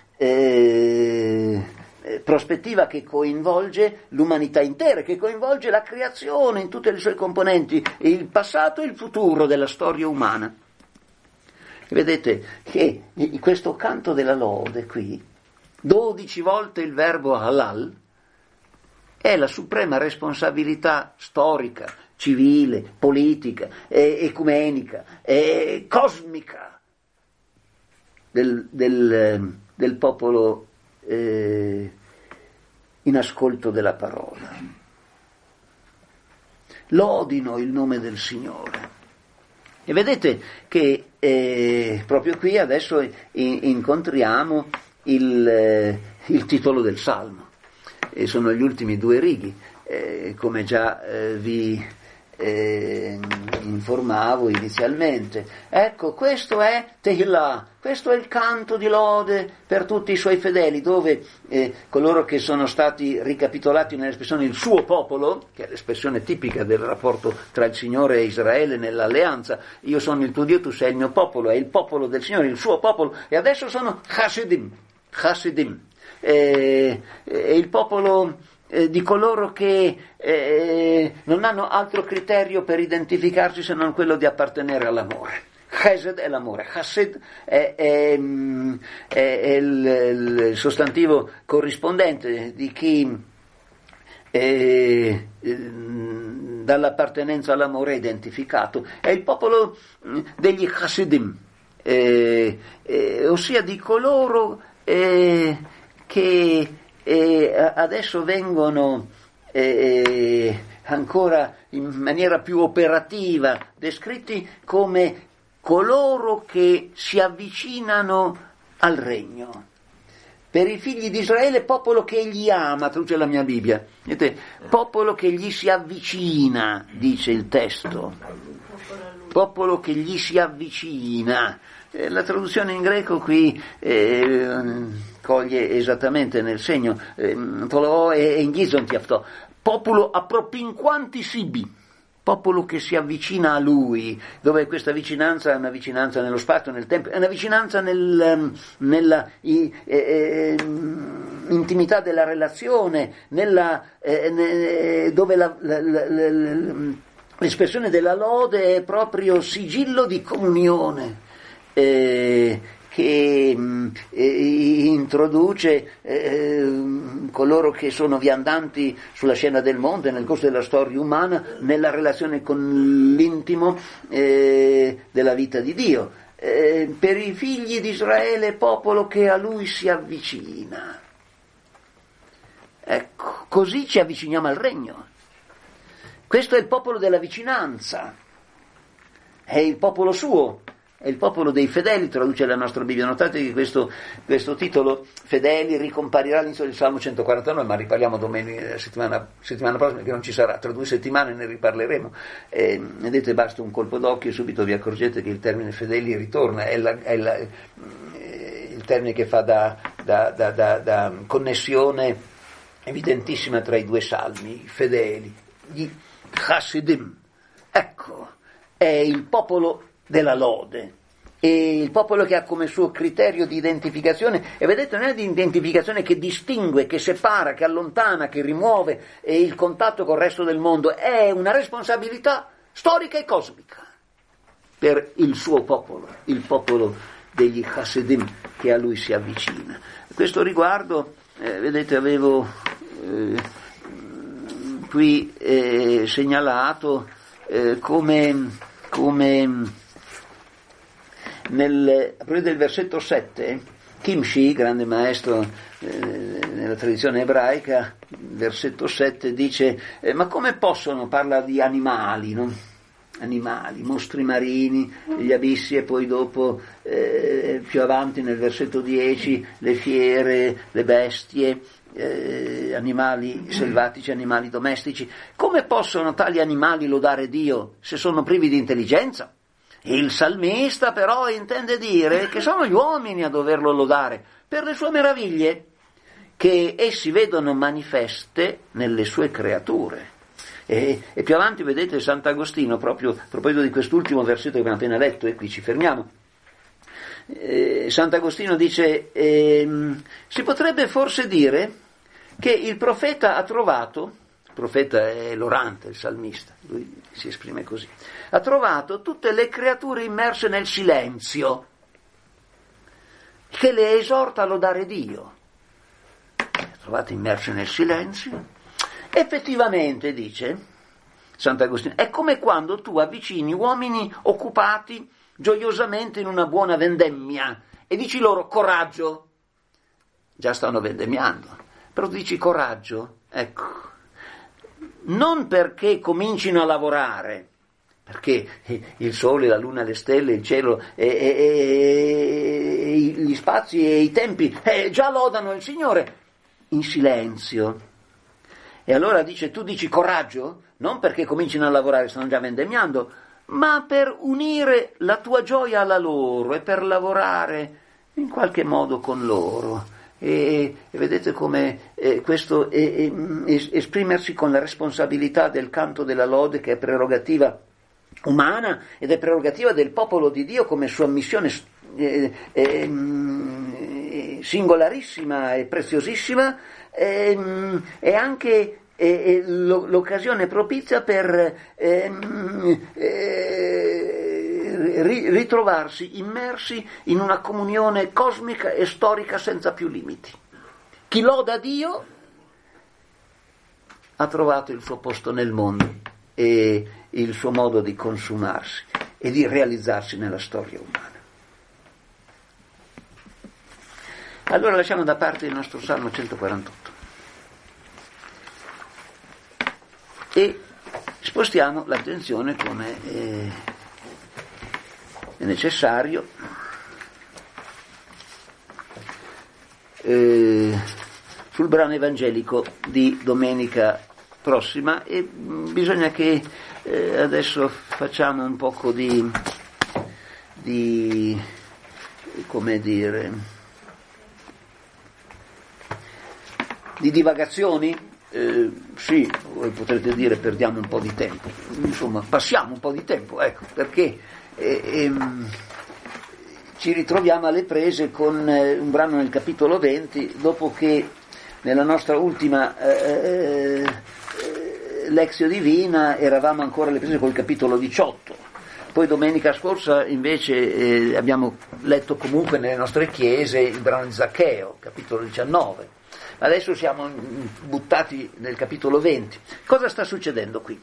Speaker 1: eh, prospettiva che coinvolge l'umanità intera, che coinvolge la creazione in tutte le sue componenti, il passato e il futuro della storia umana. Vedete che in questo canto della lode qui, dodici volte il verbo halal, è la suprema responsabilità storica, civile, politica, eh, ecumenica, eh, cosmica del, del, del popolo Eh, in ascolto della parola. Lodino il nome del Signore. E vedete che eh, proprio qui adesso in, incontriamo il, eh, il titolo del Salmo. E sono gli ultimi due righi, eh, come già eh, vi eh, informavo inizialmente. Ecco, questo è Tehillah, questo è il canto di lode per tutti i suoi fedeli, dove eh, coloro che sono stati ricapitolati nell'espressione il suo popolo, che è l'espressione tipica del rapporto tra il Signore e Israele nell'alleanza, io sono il tuo Dio, tu sei il mio popolo, è il popolo del Signore, il suo popolo, e adesso sono Hasidim, Hasidim. eh, è il popolo eh, di coloro che eh, non hanno altro criterio per identificarsi se non quello di appartenere all'amore. Chesed è l'amore, Chassid è, è, è, è il, il sostantivo corrispondente di chi eh, dall'appartenenza all'amore è identificato. È il popolo degli Chassidim, eh, eh, ossia di coloro eh, che eh, adesso vengono eh, ancora in maniera più operativa descritti come coloro che si avvicinano al regno. Per i figli di Israele, popolo che egli ama, traduce la mia Bibbia. Vedete, popolo che gli si avvicina, dice il testo. Popolo che gli si avvicina. Eh, la traduzione in greco qui eh, coglie esattamente nel segno. Tolo e ingizon tiafto. Popolo appropinquanti sibi. Popolo che si avvicina a lui, dove questa vicinanza è una vicinanza nello spazio, nel tempo, è una vicinanza nel, nella i, eh, intimità della relazione, nella, eh, ne, dove la, la, la, la, l'espressione della lode è proprio sigillo di comunione, eh, che eh, introduce eh, coloro che sono viandanti sulla scena del mondo e nel corso della storia umana nella relazione con l'intimo eh, della vita di Dio. Eh, per i figli di Israele, popolo che a lui si avvicina. Ecco, così ci avviciniamo al regno. Questo è il popolo della vicinanza, è il popolo suo. È il popolo dei fedeli, traduce la nostra Bibbia. Notate che questo, questo titolo, fedeli, ricomparirà all'inizio del Salmo centoquarantanove, ma riparliamo domenica, settimana, settimana prossima, che non ci sarà, tra due settimane ne riparleremo. Eh, vedete, basta un colpo d'occhio e subito vi accorgete che il termine fedeli ritorna, è, la, è la, eh, il termine che fa da, da, da, da, da connessione evidentissima tra i due salmi, i fedeli, gli Chassidim. Ecco, è il popolo della lode, e il popolo che ha come suo criterio di identificazione, e vedete, non è di identificazione che distingue, che separa, che allontana, che rimuove eh, il contatto col resto del mondo, è una responsabilità storica e cosmica per il suo popolo, il popolo degli Chassidim che a lui si avvicina. A questo riguardo, eh, vedete, avevo eh, qui eh, segnalato eh, come, come Nel, a proposito del versetto sette, Kimshi, grande maestro eh, nella tradizione ebraica, versetto sette dice, eh, ma come possono, parla di animali, no? Animali, mostri marini, gli abissi, e poi dopo, eh, più avanti nel versetto dieci, le fiere, le bestie, eh, animali selvatici, animali domestici. Come possono tali animali lodare Dio se sono privi di intelligenza? Il salmista però intende dire che sono gli uomini a doverlo lodare per le sue meraviglie, che essi vedono manifeste nelle sue creature. E, e più avanti vedete Sant'Agostino, proprio a proposito di quest'ultimo versetto che abbiamo appena letto, e qui ci fermiamo. Eh, Sant'Agostino dice, ehm, si potrebbe forse dire che il profeta ha trovato, il profeta è l'orante, il salmista, lui si esprime così, ha trovato tutte le creature immerse nel silenzio, che le esorta a lodare Dio. Le ha trovate immerse nel silenzio. Effettivamente, dice Sant'Agostino, è come quando tu avvicini uomini occupati gioiosamente in una buona vendemmia e dici loro coraggio, già stanno vendemmiando, però dici coraggio, ecco, non perché comincino a lavorare, perché il sole, la luna, le stelle, il cielo, e, e, e, gli spazi e i tempi eh, già lodano il Signore in silenzio. E allora dice, tu dici coraggio, non perché comincino a lavorare, stanno già vendemmiando, ma per unire la tua gioia alla loro e per lavorare in qualche modo con loro. E, e vedete come eh, questo è, è, esprimersi con la responsabilità del canto della lode, che è prerogativa umana ed è prerogativa del popolo di Dio come sua missione eh, eh, singolarissima e preziosissima, ehm, è anche eh, l'occasione propizia per ehm, eh, ritrovarsi immersi in una comunione cosmica e storica senza più limiti. Chi loda Dio ha trovato il suo posto nel mondo e il suo modo di consumarsi e di realizzarsi nella storia umana. Allora lasciamo da parte il nostro Salmo centoquarantotto e spostiamo l'attenzione, come eh, è necessario, eh, sul brano evangelico di domenica prossima, e bisogna che eh, adesso facciamo un poco di, di come dire, di divagazioni, eh, sì, voi potrete dire perdiamo un po' di tempo, insomma passiamo un po' di tempo, ecco, perché eh, ehm, ci ritroviamo alle prese con eh, un brano nel capitolo venti, dopo che nella nostra ultima eh, eh, Lexio Divina eravamo ancora alle prese col capitolo diciotto. Poi domenica scorsa invece eh, abbiamo letto comunque nelle nostre chiese il brano di Zaccheo, capitolo diciannove. Adesso siamo buttati nel capitolo venti. Cosa sta succedendo qui?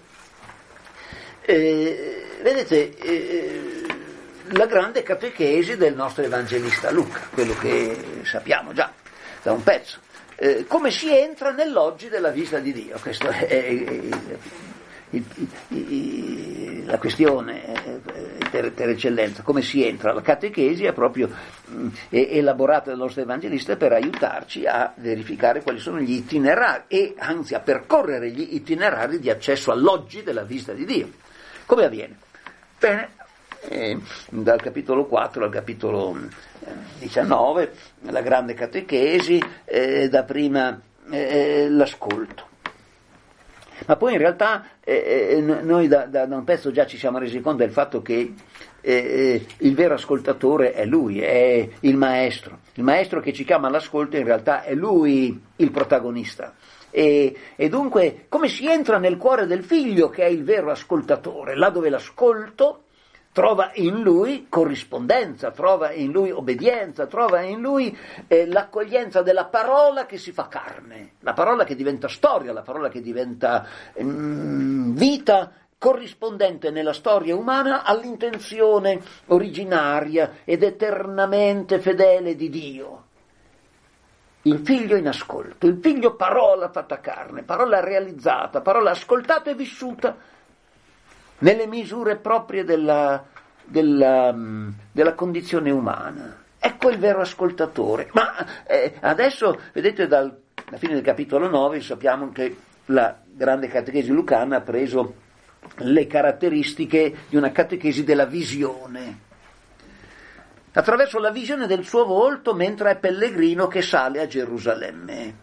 Speaker 1: Eh, vedete, eh, la grande catechesi del nostro evangelista Luca, quello che sappiamo già da un pezzo. Eh, come si entra nell'oggi della vista di Dio? Questa è, è, è, è, è la questione per, per eccellenza. Come si entra? La catechesi è proprio mh, è elaborata dal nostro evangelista per aiutarci a verificare quali sono gli itinerari e anzi a percorrere gli itinerari di accesso all'oggi della vista di Dio. Come avviene? Bene, eh, dal capitolo quattro al capitolo diciannove, la grande catechesi, eh, da prima eh, l'ascolto. Ma poi in realtà eh, noi da, da, da un pezzo già ci siamo resi conto del fatto che eh, il vero ascoltatore è lui, è il maestro. Il maestro che ci chiama all'ascolto in realtà è lui il protagonista. E, e dunque come si entra nel cuore del figlio che è il vero ascoltatore, là dove l'ascolto trova in lui corrispondenza, trova in lui obbedienza, trova in lui eh, l'accoglienza della parola che si fa carne, la parola che diventa storia, la parola che diventa mm, vita corrispondente nella storia umana all'intenzione originaria ed eternamente fedele di Dio. Il figlio in ascolto, il figlio parola fatta carne, parola realizzata, parola ascoltata e vissuta nelle misure proprie della, della, della condizione umana. Ecco il vero ascoltatore. Ma eh, adesso, vedete, dal, alla fine del capitolo nove sappiamo che la grande catechesi lucana ha preso le caratteristiche di una catechesi della visione, attraverso la visione del suo volto mentre è pellegrino che sale a Gerusalemme.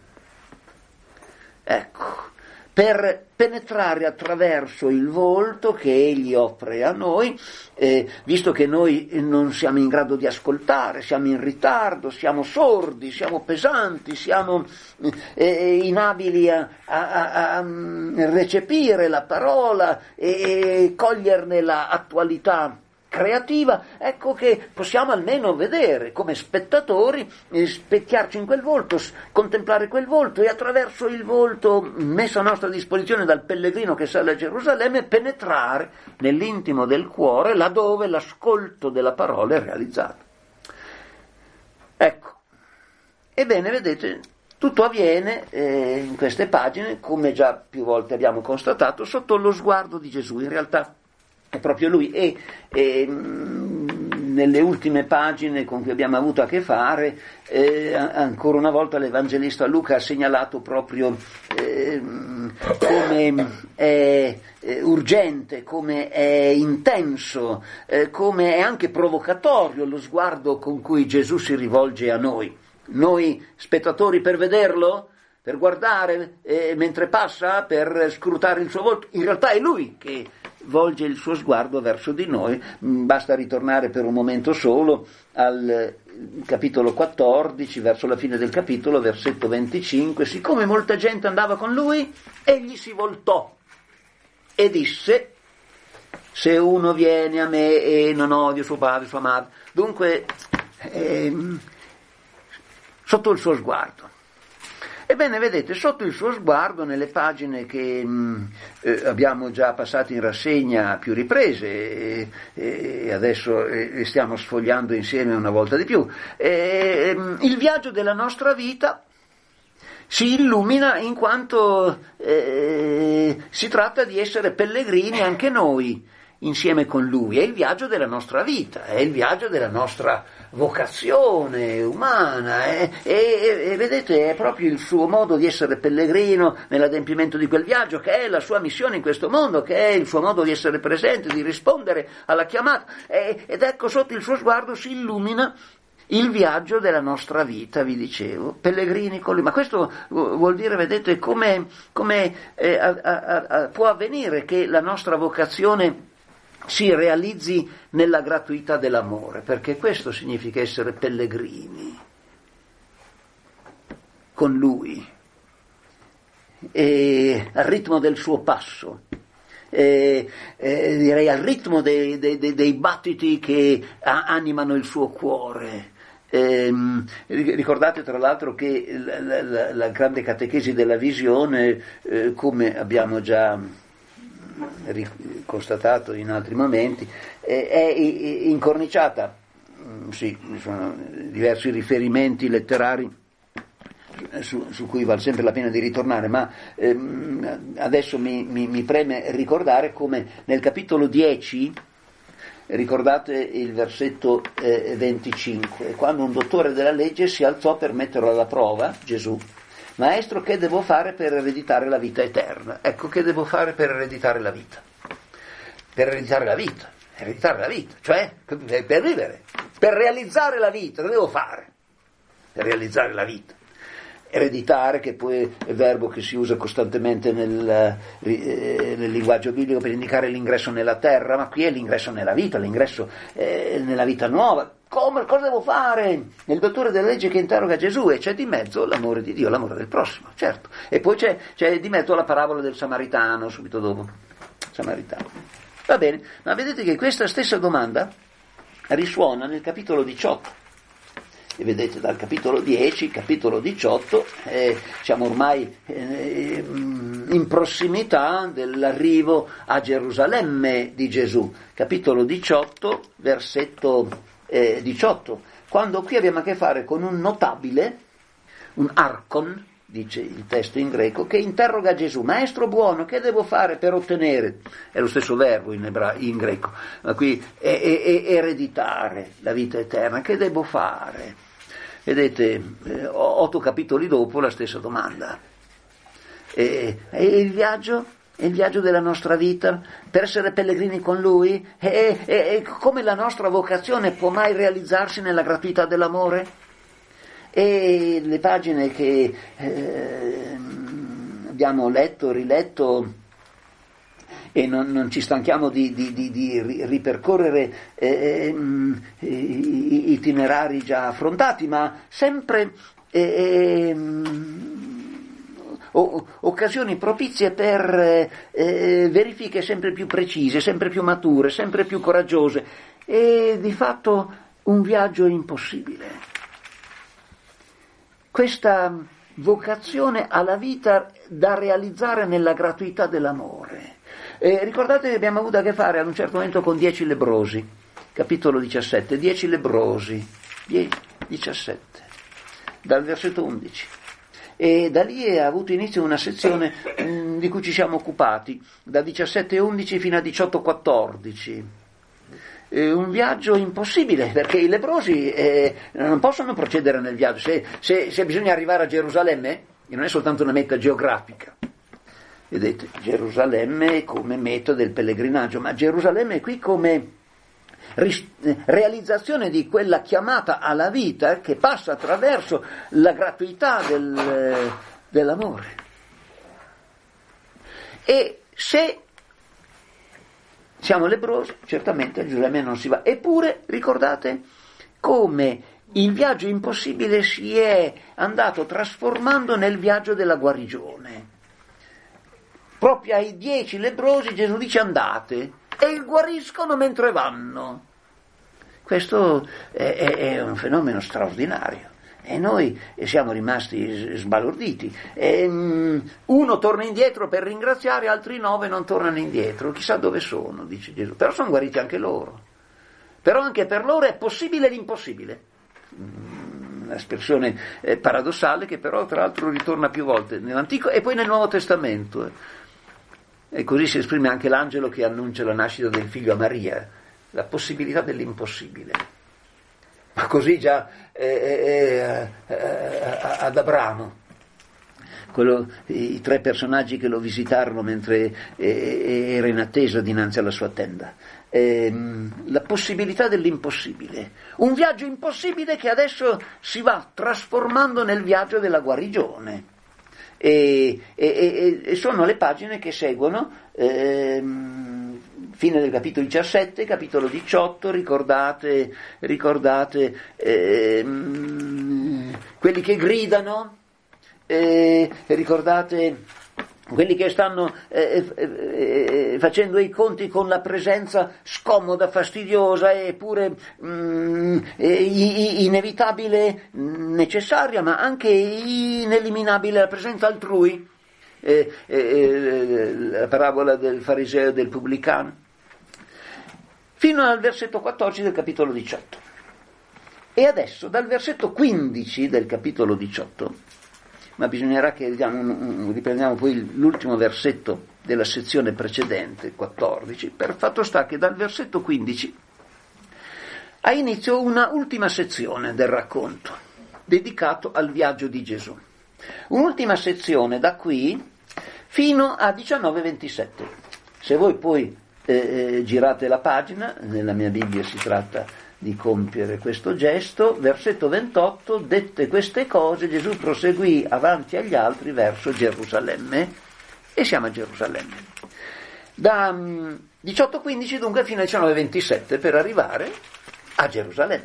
Speaker 1: Ecco, per penetrare attraverso il volto che egli offre a noi, eh, visto che noi non siamo in grado di ascoltare, siamo in ritardo, siamo sordi, siamo pesanti, siamo eh, inabili a, a, a recepire la parola e coglierne la attualità creativa, ecco che possiamo almeno vedere come spettatori, eh, specchiarci in quel volto, s- contemplare quel volto e attraverso il volto messo a nostra disposizione dal pellegrino che sale a Gerusalemme penetrare nell'intimo del cuore laddove l'ascolto della parola è realizzato. Ecco, ebbene vedete, tutto avviene eh, in queste pagine, come già più volte abbiamo constatato, sotto lo sguardo di Gesù. In realtà è proprio lui, e, e nelle ultime pagine con cui abbiamo avuto a che fare, eh, ancora una volta l'Evangelista Luca ha segnalato proprio eh, come è eh, urgente, come è intenso, eh, come è anche provocatorio lo sguardo con cui Gesù si rivolge a noi. Noi spettatori per vederlo, per guardare eh, mentre passa, per scrutare il suo volto, in realtà è lui che volge il suo sguardo verso di noi. Basta ritornare per un momento solo al capitolo quattordici, verso la fine del capitolo, versetto venticinque, siccome molta gente andava con lui, egli si voltò e disse: se uno viene a me e non odia suo padre, sua madre, dunque ehm, sotto il suo sguardo. Ebbene, vedete, sotto il suo sguardo, nelle pagine che mh, eh, abbiamo già passato in rassegna a più riprese, e, e adesso eh, stiamo sfogliando insieme una volta di più, eh, il viaggio della nostra vita si illumina in quanto eh, si tratta di essere pellegrini anche noi insieme con lui. È il viaggio della nostra vita, è il viaggio della nostra vocazione umana, eh? e, e vedete, è proprio il suo modo di essere pellegrino nell'adempimento di quel viaggio che è la sua missione in questo mondo, che è il suo modo di essere presente, di rispondere alla chiamata, e, ed ecco, sotto il suo sguardo si illumina il viaggio della nostra vita, vi dicevo, pellegrini con lui. Ma questo vuol dire, vedete, come, come eh, a, a, a, può avvenire che la nostra vocazione si realizzi nella gratuità dell'amore, perché questo significa essere pellegrini con lui, e al ritmo del suo passo, e, e direi al ritmo dei, dei, dei, dei battiti che animano il suo cuore. Eh, ricordate tra l'altro che la, la, la grande catechesi della visione, eh, come abbiamo già constatato in altri momenti, eh, è incorniciata, sì, ci sono diversi riferimenti letterari su, su cui vale sempre la pena di ritornare, ma ehm, adesso mi, mi, mi preme ricordare come nel capitolo dieci, ricordate il versetto eh, venticinque, quando un dottore della legge si alzò per metterlo alla prova, Gesù: Maestro, che devo fare per ereditare la vita eterna? Ecco, che devo fare per ereditare la vita? Per ereditare la vita, ereditare la vita, cioè per vivere, per realizzare la vita, cosa devo fare? Per realizzare la vita. Ereditare, che poi è il verbo che si usa costantemente nel, eh, nel linguaggio biblico per indicare l'ingresso nella terra, ma qui è l'ingresso nella vita, l'ingresso eh, nella vita nuova. Come, cosa devo fare? È il dottore della legge che interroga Gesù, e c'è di mezzo l'amore di Dio, l'amore del prossimo, certo. E poi c'è, c'è di mezzo la parabola del Samaritano, subito dopo. Samaritano. Va bene, ma vedete che questa stessa domanda risuona nel capitolo diciotto. E vedete, dal capitolo dieci, capitolo diciotto, eh, siamo ormai eh, in prossimità dell'arrivo a Gerusalemme di Gesù. Capitolo diciotto, versetto eh, diciotto, quando qui abbiamo a che fare con un notabile, un archon, dice il testo in greco, che interroga Gesù: Maestro buono, che devo fare per ottenere, è lo stesso verbo in, ebra- in greco, ma qui è, è, è ereditare la vita eterna, che devo fare? Vedete, eh, otto capitoli dopo la stessa domanda. E, e il viaggio? È il viaggio della nostra vita per essere pellegrini con Lui? E, e, e come la nostra vocazione può mai realizzarsi nella gratuità dell'amore? E le pagine che eh, abbiamo letto, riletto, e non, non ci stanchiamo di, di, di, di ripercorrere eh, eh, itinerari già affrontati, ma sempre eh, o, occasioni propizie per eh, verifiche sempre più precise, sempre più mature, sempre più coraggiose, e di fatto un viaggio impossibile. Questa vocazione alla vita da realizzare nella gratuità dell'amore. Eh, ricordate che abbiamo avuto a che fare ad un certo momento con dieci lebbrosi, capitolo diciassette, dieci lebbrosi, diciassette, dal versetto undici. E da lì è avuto inizio una sezione mh, di cui ci siamo occupati, da diciassette undici fino a diciotto quattordici. Eh, un viaggio impossibile, perché i lebbrosi eh, non possono procedere nel viaggio. Se, se, se bisogna arrivare a Gerusalemme, non è soltanto una meta geografica. Vedete, Gerusalemme come meta del pellegrinaggio, ma Gerusalemme è qui come ris- realizzazione di quella chiamata alla vita che passa attraverso la gratuità del, dell'amore. E se siamo lebbrosi, certamente a Gerusalemme non si va. Eppure, ricordate come il viaggio impossibile si è andato trasformando nel viaggio della guarigione. Proprio ai dieci lebbrosi Gesù dice andate e guariscono mentre vanno. Questo è, è, è un fenomeno straordinario e noi siamo rimasti sbalorditi. E, um, uno torna indietro per ringraziare, altri nove non tornano indietro, chissà dove sono, dice Gesù, però sono guariti anche loro. Però anche per loro è possibile l'impossibile. Un'espressione eh, paradossale che però tra l'altro ritorna più volte nell'Antico e poi nel Nuovo Testamento. E così si esprime anche l'angelo che annuncia la nascita del figlio a Maria, la possibilità dell'impossibile. Ma così già eh, eh, eh, ad Abramo, quello, i tre personaggi che lo visitarono mentre eh, era in attesa dinanzi alla sua tenda. Eh, la possibilità dell'impossibile, un viaggio impossibile che adesso si va trasformando nel viaggio della guarigione. E, e, e sono le pagine che seguono, ehm, fine del capitolo diciassette, capitolo diciotto, ricordate, ricordate ehm, quelli che gridano, eh, ricordate quelli che stanno eh, eh, facendo i conti con la presenza scomoda, fastidiosa eppure mm, inevitabile, necessaria, ma anche ineliminabile, la presenza altrui, eh, eh, la parabola del fariseo e del pubblicano, fino al versetto quattordici del capitolo diciotto. E adesso dal versetto quindici del capitolo diciotto, ma bisognerà che diciamo, riprendiamo poi l'ultimo versetto della sezione precedente, quattordici, per fatto sta che dal versetto quindici ha inizio una ultima sezione del racconto, dedicato al viaggio di Gesù. Un'ultima sezione da qui fino a diciannove ventisette. Se voi poi eh, girate la pagina, nella mia Bibbia si tratta di compiere questo gesto, versetto ventotto, dette queste cose Gesù proseguì avanti agli altri verso Gerusalemme, e siamo a Gerusalemme. Da diciotto quindici dunque fino a diciannove ventisette per arrivare a Gerusalemme.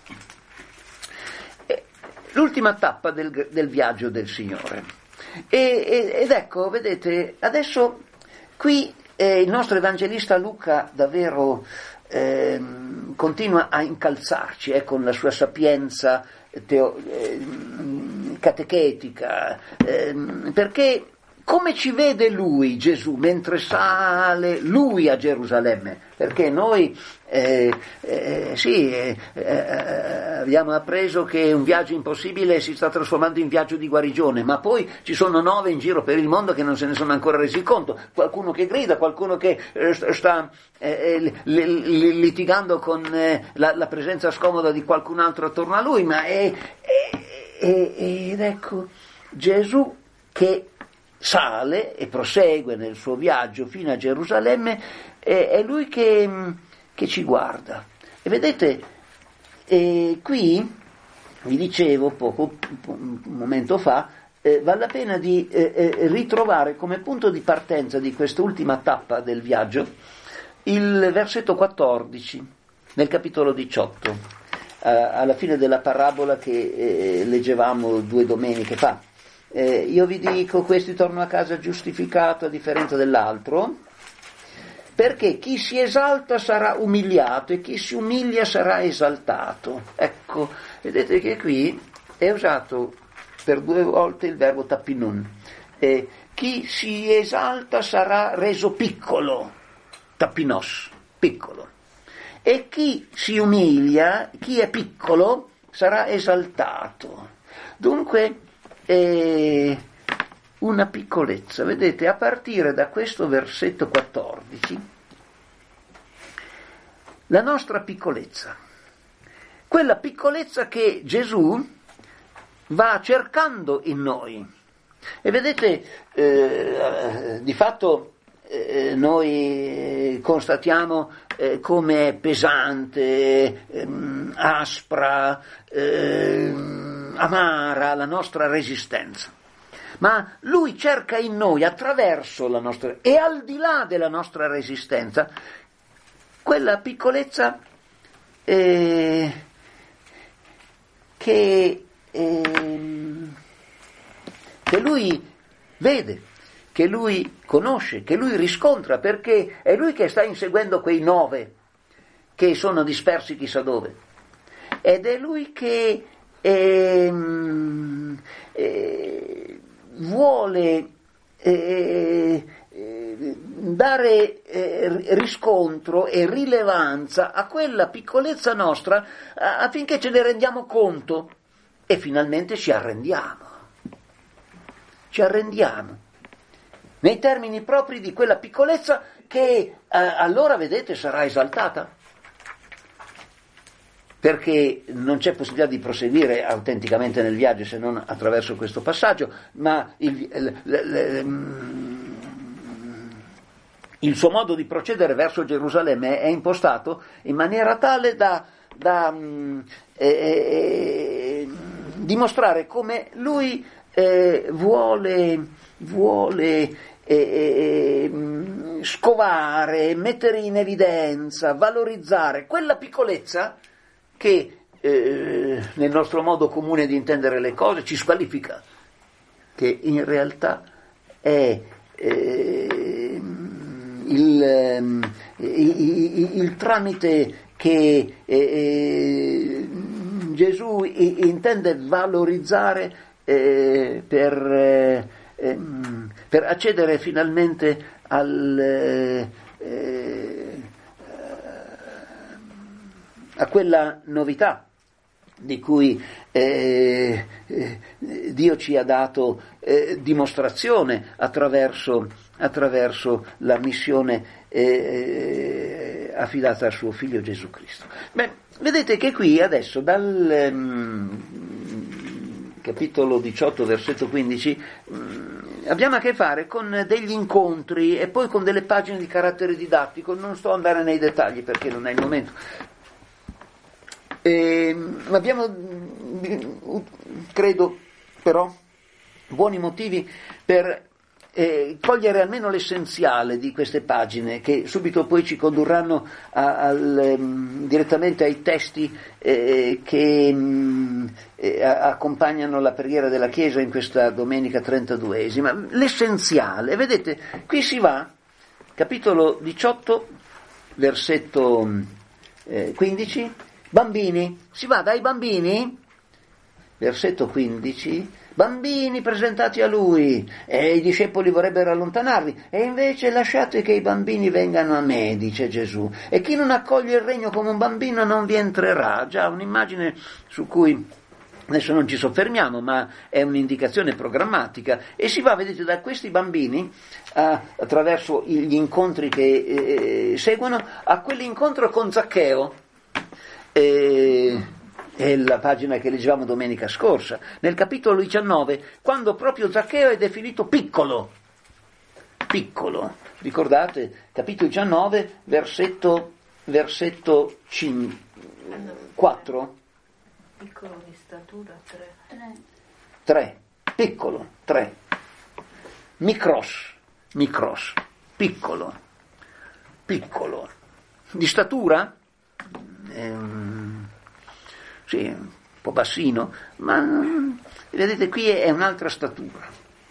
Speaker 1: E l'ultima tappa del, del viaggio del Signore. E, ed ecco, vedete, adesso qui eh, il nostro evangelista Luca davvero Eh, continua a incalzarci eh, con la sua sapienza teo, eh, catechetica, eh, perché come ci vede lui, Gesù, mentre sale lui a Gerusalemme? Perché noi eh, eh, sì, eh, eh, abbiamo appreso che un viaggio impossibile si sta trasformando in viaggio di guarigione, ma poi ci sono nove in giro per il mondo che non se ne sono ancora resi conto, qualcuno che grida, qualcuno che eh, sta eh, litigando con eh, la, la presenza scomoda di qualcun altro attorno a lui, ma è, è, è, ed ecco Gesù che sale e prosegue nel suo viaggio fino a Gerusalemme, eh, è lui che, che ci guarda. E vedete, eh, qui vi dicevo poco, un momento fa, eh, vale la pena di eh, eh, ritrovare come punto di partenza di quest'ultima tappa del viaggio il versetto quattordici nel capitolo diciotto, eh, alla fine della parabola che eh, leggevamo due domeniche fa. Eh, io vi dico, questi tornano a casa giustificato a differenza dell'altro, perché chi si esalta sarà umiliato e chi si umilia sarà esaltato. Ecco, vedete che qui è usato per due volte il verbo tapinun. Eh, chi si esalta sarà reso piccolo, tapinos, piccolo. E chi si umilia, chi è piccolo, sarà esaltato. Dunque, E una piccolezza, vedete, a partire da questo versetto quattordici, la nostra piccolezza, quella piccolezza che Gesù va cercando in noi. E vedete, eh, di fatto eh, noi constatiamo eh, come è pesante, eh, aspra, eh, amara la nostra resistenza, ma lui cerca in noi, attraverso la nostra e al di là della nostra resistenza, quella piccolezza eh, che, ehm, che lui vede, che lui conosce, che lui riscontra, perché è lui che sta inseguendo quei nove che sono dispersi chissà dove, ed è lui che ehm, eh, vuole eh, eh, dare eh, riscontro e rilevanza a quella piccolezza nostra affinché ce ne rendiamo conto e finalmente ci arrendiamo, ci arrendiamo nei termini propri di quella piccolezza che eh, allora, vedete, sarà esaltata, perché non c'è possibilità di proseguire autenticamente nel viaggio se non attraverso questo passaggio, ma il, il, il, il suo modo di procedere verso Gerusalemme è impostato in maniera tale da, da eh, eh, dimostrare come lui eh, vuole, vuole eh, scovare, mettere in evidenza, valorizzare quella piccolezza che eh, nel nostro modo comune di intendere le cose ci squalifica, che in realtà è eh, il, eh, il, il tramite che eh, Gesù intende valorizzare eh, per, eh, per accedere finalmente al eh, a quella novità di cui eh, eh, Dio ci ha dato eh, dimostrazione attraverso, attraverso la missione eh, affidata al suo figlio Gesù Cristo. Beh, vedete che qui adesso dal um, capitolo diciotto, versetto quindici, um, abbiamo a che fare con degli incontri e poi con delle pagine di carattere didattico. Non sto ad andare nei dettagli perché non è il momento. Eh, abbiamo, credo però, buoni motivi per eh, cogliere almeno l'essenziale di queste pagine, che subito poi ci condurranno a, al, um, direttamente ai testi eh, che um, eh, accompagnano la preghiera della Chiesa in questa domenica trentaduesima. L'essenziale, vedete, qui si va, capitolo diciotto, versetto eh, quindici, bambini, si va dai bambini, versetto quindici, bambini presentati a lui, e i discepoli vorrebbero allontanarli, e invece lasciate che i bambini vengano a me, dice Gesù, e chi non accoglie il regno come un bambino non vi entrerà. Già un'immagine su cui adesso non ci soffermiamo, ma è un'indicazione programmatica, e si va, vedete, da questi bambini a, attraverso gli incontri che eh, seguono a quell'incontro con Zaccheo. E, è la pagina che leggevamo domenica scorsa, nel capitolo diciannove, quando proprio Zaccheo è definito piccolo, piccolo, ricordate, capitolo diciannove, versetto, versetto quattro?
Speaker 4: Piccolo di statura, tre.
Speaker 1: tre, piccolo, tre, micros, micros, piccolo, piccolo, di statura? Ehm, sì, un po' bassino, ma vedete qui è un'altra statura,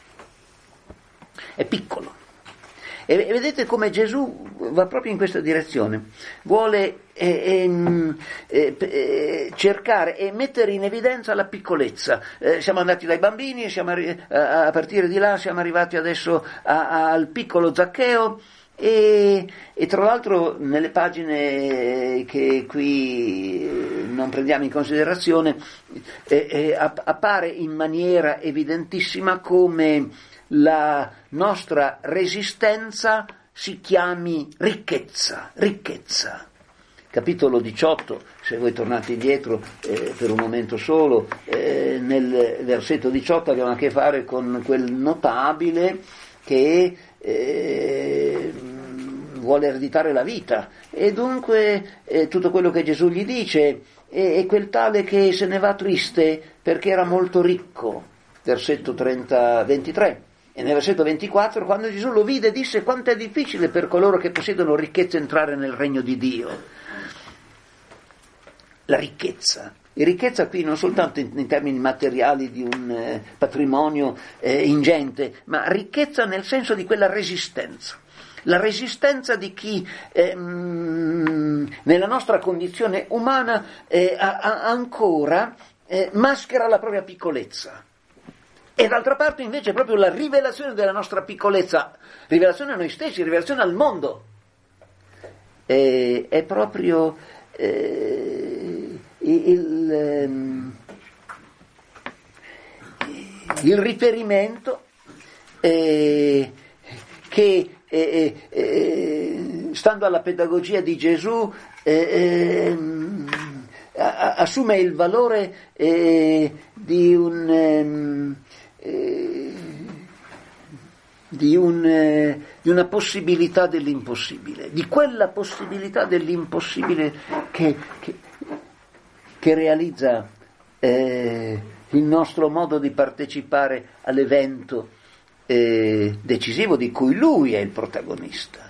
Speaker 1: è piccolo, e vedete come Gesù va proprio in questa direzione, vuole eh, eh, eh, cercare e mettere in evidenza la piccolezza. Eh, siamo andati dai bambini, siamo arri- a partire di là siamo arrivati adesso a, a, al piccolo Zaccheo. E, e tra l'altro nelle pagine che qui non prendiamo in considerazione eh, eh, appare in maniera evidentissima come la nostra resistenza si chiami ricchezza, ricchezza. Capitolo diciotto, se voi tornate indietro eh, per un momento solo, eh, nel versetto diciotto abbiamo a che fare con quel notabile che eh, vuole ereditare la vita, e dunque eh, tutto quello che Gesù gli dice è, è quel tale che se ne va triste perché era molto ricco, versetto trenta, ventitré, e nel versetto ventiquattro, quando Gesù lo vide, disse: quanto è difficile per coloro che possiedono ricchezza entrare nel regno di Dio. La ricchezza, E ricchezza qui non soltanto in, in termini materiali di un eh, patrimonio eh, ingente, ma ricchezza nel senso di quella resistenza. La resistenza di chi eh, mh, nella nostra condizione umana eh, a, a ancora eh, maschera la propria piccolezza. E d'altra parte invece proprio la rivelazione della nostra piccolezza, rivelazione a noi stessi, rivelazione al mondo, eh, è proprio eh, il, ehm, il riferimento eh, che eh, eh, stando alla pedagogia di Gesù eh, eh, assume il valore eh, di un ehm, eh, di, un, eh, di una possibilità dell'impossibile, di quella possibilità dell'impossibile che, che, che realizza eh, il nostro modo di partecipare all'evento eh, decisivo di cui lui è il protagonista.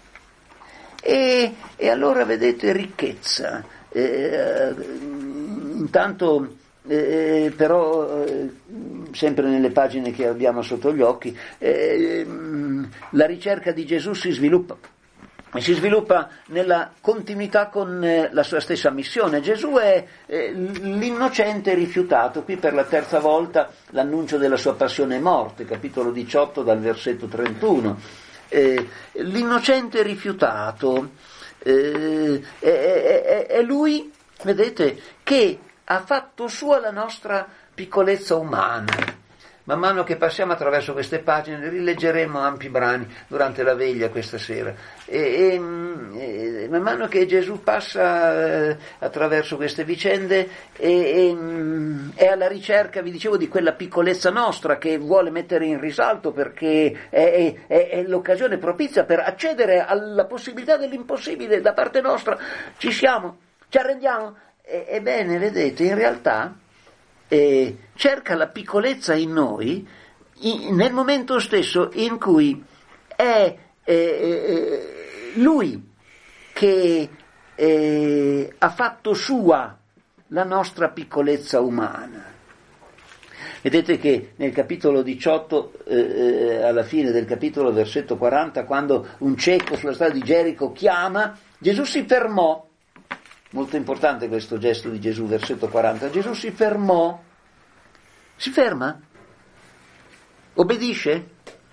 Speaker 1: E, e allora vedete ricchezza, eh, intanto eh, però eh, sempre nelle pagine che abbiamo sotto gli occhi eh, la ricerca di Gesù si sviluppa e si sviluppa nella continuità con eh, la sua stessa missione. Gesù è eh, l'innocente rifiutato, qui per la terza volta l'annuncio della sua passione e morte, capitolo diciotto dal versetto trentuno. Eh, l'innocente rifiutato eh, è, è, è lui, vedete, che ha fatto sua la nostra piccolezza umana. Man mano che passiamo attraverso queste pagine rileggeremo ampi brani durante la veglia questa sera e, e, e man mano che Gesù passa eh, attraverso queste vicende e, e, è alla ricerca, vi dicevo, di quella piccolezza nostra che vuole mettere in risalto perché è, è, è l'occasione propizia per accedere alla possibilità dell'impossibile da parte nostra. Ci siamo, ci arrendiamo. Ebbene, vedete, in realtà eh, cerca la piccolezza in noi in, nel momento stesso in cui è eh, eh, lui che eh, ha fatto sua la nostra piccolezza umana. Vedete che nel capitolo diciotto, eh, alla fine del capitolo, versetto quaranta, quando un cieco sulla strada di Gerico chiama, Gesù si fermò. Molto importante questo gesto di Gesù, versetto quaranta. Gesù si fermò. Si ferma? Obbedisce?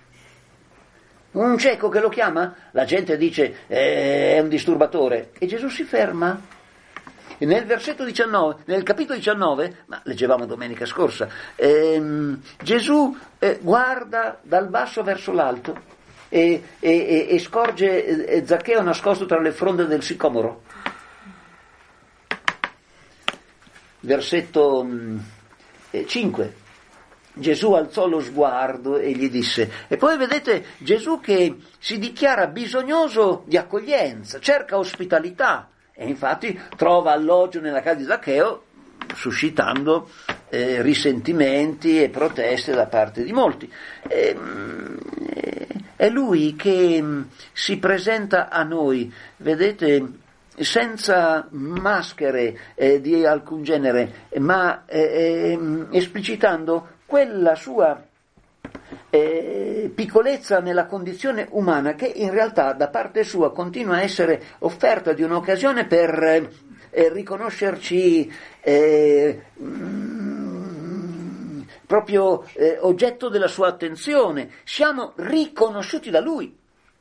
Speaker 1: Un cieco che lo chiama? La gente dice eh, è un disturbatore. E Gesù si ferma. E nel versetto diciannove, nel capitolo diciannove, ma leggevamo domenica scorsa, ehm, Gesù eh, guarda dal basso verso l'alto e, e, e scorge eh, Zaccheo nascosto tra le fronde del sicomoro. Versetto cinque. Gesù alzò lo sguardo e gli disse, e poi vedete Gesù che si dichiara bisognoso di accoglienza, cerca ospitalità e infatti trova alloggio nella casa di Zaccheo, suscitando eh, risentimenti e proteste da parte di molti. E, eh, è lui che si presenta a noi, vedete, senza maschere eh, di alcun genere, ma eh, eh, esplicitando quella sua eh, piccolezza nella condizione umana che in realtà da parte sua continua a essere offerta di un'occasione per eh, riconoscerci eh, mh, proprio eh, oggetto della sua attenzione. Siamo riconosciuti da lui.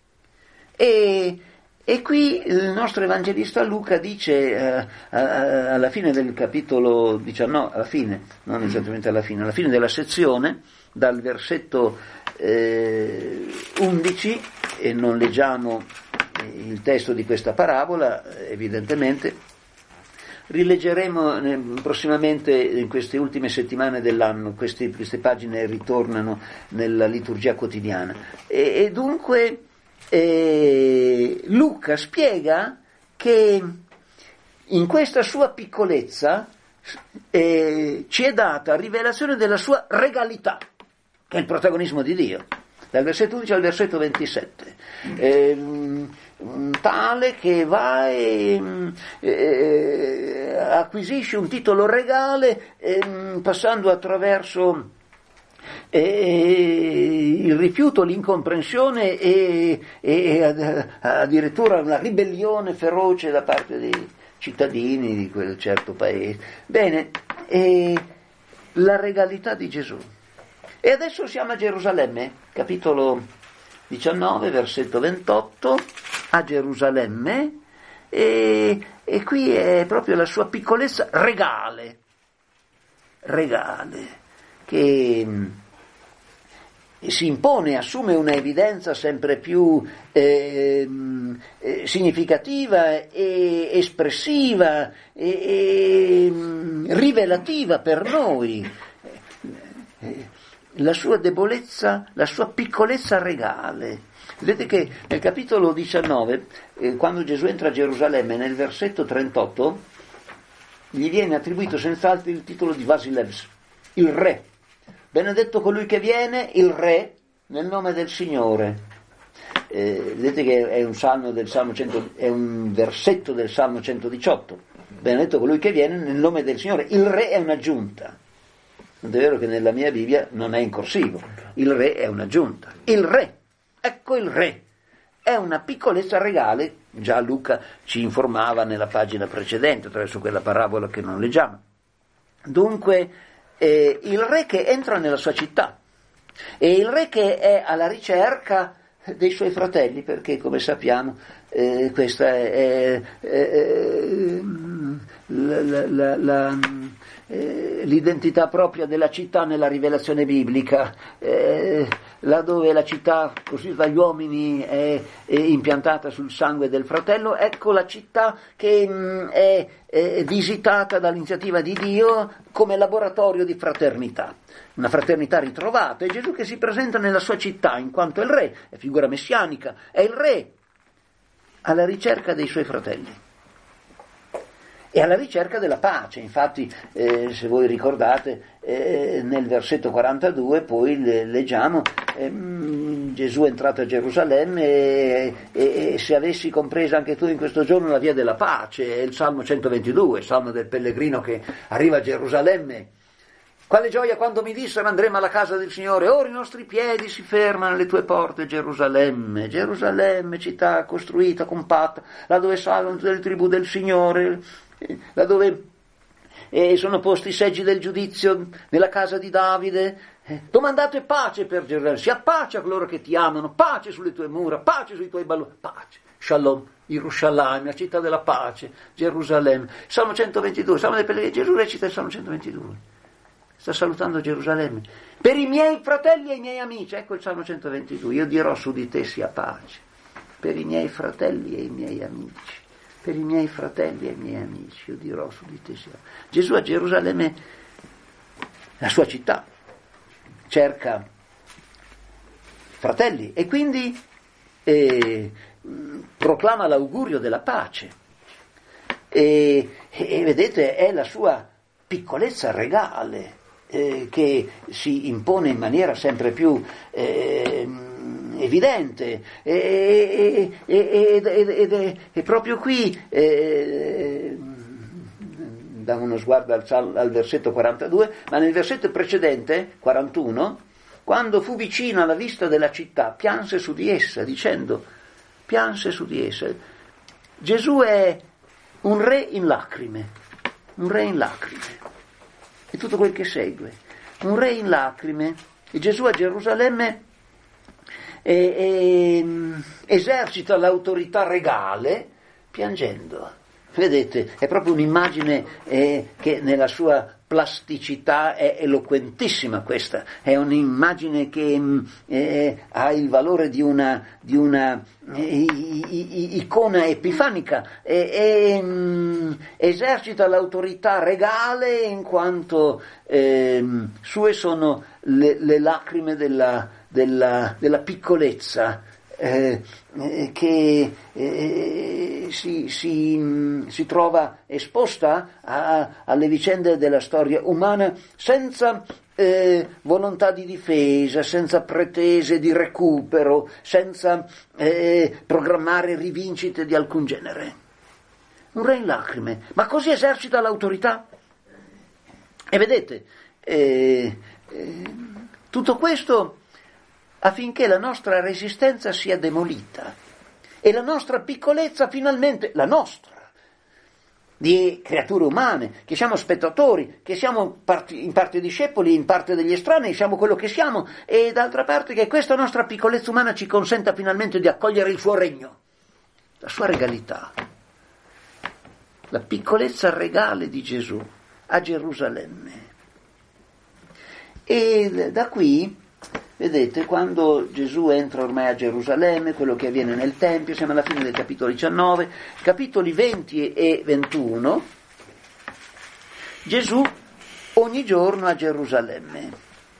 Speaker 1: E E qui il nostro evangelista Luca dice eh, alla fine del capitolo diciannove, alla fine, non esattamente alla fine, alla fine della sezione, dal versetto eh, undici, e non leggiamo il testo di questa parabola, evidentemente, rileggeremo eh, prossimamente in queste ultime settimane dell'anno, queste, queste pagine ritornano nella liturgia quotidiana. E, e dunque E Luca spiega che in questa sua piccolezza eh, ci è data rivelazione della sua regalità, che è il protagonismo di Dio, dal versetto undici al versetto ventisette. Eh, tale che va e eh, acquisisce un titolo regale eh, passando attraverso eh, il rifiuto, l'incomprensione e, e ad, addirittura una ribellione feroce da parte dei cittadini di quel certo paese. Bene, eh, la regalità di Gesù. E adesso siamo a Gerusalemme, capitolo diciannove, versetto ventotto, a Gerusalemme, e, e qui è proprio la sua piccolezza regale, regale, che si impone, assume una evidenza sempre più eh, eh, significativa e espressiva e, e rivelativa per noi. La sua debolezza, la sua piccolezza regale. Vedete che nel capitolo diciannove, eh, quando Gesù entra a Gerusalemme, nel versetto trentotto, gli viene attribuito senz'altro il titolo di Vasilevs, il re. Benedetto colui che viene, il re, nel nome del Signore. Eh, vedete che è un salmo del Salmo cento, è un versetto del Salmo centodiciotto. Benedetto colui che viene nel nome del Signore. Il re è un'aggiunta. Non è vero che nella mia Bibbia non è in corsivo. Il re è un'aggiunta. Il re, ecco il re. È una piccolezza regale, già Luca ci informava nella pagina precedente, attraverso quella parabola che non leggiamo. Dunque, eh, il re che entra nella sua città, e il re che è alla ricerca dei suoi fratelli, perché come sappiamo eh, questa è, è, è la, la, la, la Eh, l'identità propria della città nella rivelazione biblica, eh, laddove la città costruita dagli uomini è, è impiantata sul sangue del fratello, ecco la città che mh, è, è visitata dall'iniziativa di Dio come laboratorio di fraternità, una fraternità ritrovata. È Gesù che si presenta nella sua città in quanto è il re, è figura messianica, è il re alla ricerca dei suoi fratelli e alla ricerca della pace. Infatti, eh, se voi ricordate, eh, nel versetto quarantadue poi le, leggiamo ehm, Gesù è entrato a Gerusalemme e, e, e se avessi compreso anche tu in questo giorno la via della pace, è il Salmo centoventidue, il Salmo del pellegrino che arriva a Gerusalemme. Quale gioia quando mi dissero andremo alla casa del Signore, ora i nostri piedi si fermano alle tue porte, Gerusalemme, Gerusalemme, città costruita, compatta, là dove salgono tutte le tribù del Signore, là dove eh, sono posti i seggi del giudizio, nella casa di Davide. Eh, domandate pace per Gerusalemme, sia pace a coloro che ti amano, pace sulle tue mura, pace sui tuoi balconi, pace, shalom, Yerushalayim, la città della pace, Gerusalemme. Salmo centoventidue, Salmo dei pellegrini, Gesù recita il Salmo centoventidue. Sta salutando Gerusalemme. Per i miei fratelli e i miei amici, ecco il Salmo centoventidue, io dirò su di te sia pace. Per i miei fratelli e i miei amici. Per i miei fratelli e i miei amici, io dirò su di te sia pace. Gesù a Gerusalemme, la sua città, cerca fratelli e quindi eh, proclama l'augurio della pace. E, e vedete, è la sua piccolezza regale eh, che si impone in maniera sempre più eh, evidente e, e, e, ed è, è proprio qui eh, diamo uno sguardo al, al versetto quarantadue, ma nel versetto precedente, quarantuno, quando fu vicino alla vista della città pianse su di essa dicendo, pianse su di essa. Gesù è un re in lacrime, un re in lacrime e tutto quel che segue, un re in lacrime. E Gesù a Gerusalemme e, e, esercita l'autorità regale piangendo. Vedete, è proprio un'immagine eh, che nella sua plasticità è eloquentissima questa, è un'immagine che eh, ha il valore di una, di una eh, icona epifanica e, e mh, esercita l'autorità regale in quanto eh, sue sono le, le lacrime della, della, della piccolezza eh, eh, che eh, si, si, si trova esposta a, alle vicende della storia umana senza eh, volontà di difesa, senza pretese di recupero, senza eh, programmare rivincite di alcun genere. Un re in lacrime, ma così esercita l'autorità? E vedete, eh, eh, tutto questo affinché la nostra resistenza sia demolita e la nostra piccolezza finalmente, la nostra, di creature umane, che siamo spettatori, che siamo parti, in parte discepoli, in parte degli estranei, siamo quello che siamo, e d'altra parte che questa nostra piccolezza umana ci consenta finalmente di accogliere il suo regno, la sua regalità, la piccolezza regale di Gesù a Gerusalemme. E da qui, vedete, quando Gesù entra ormai a Gerusalemme, quello che avviene nel Tempio, siamo alla fine del capitolo diciannove, capitoli venti e ventuno, Gesù ogni giorno a Gerusalemme.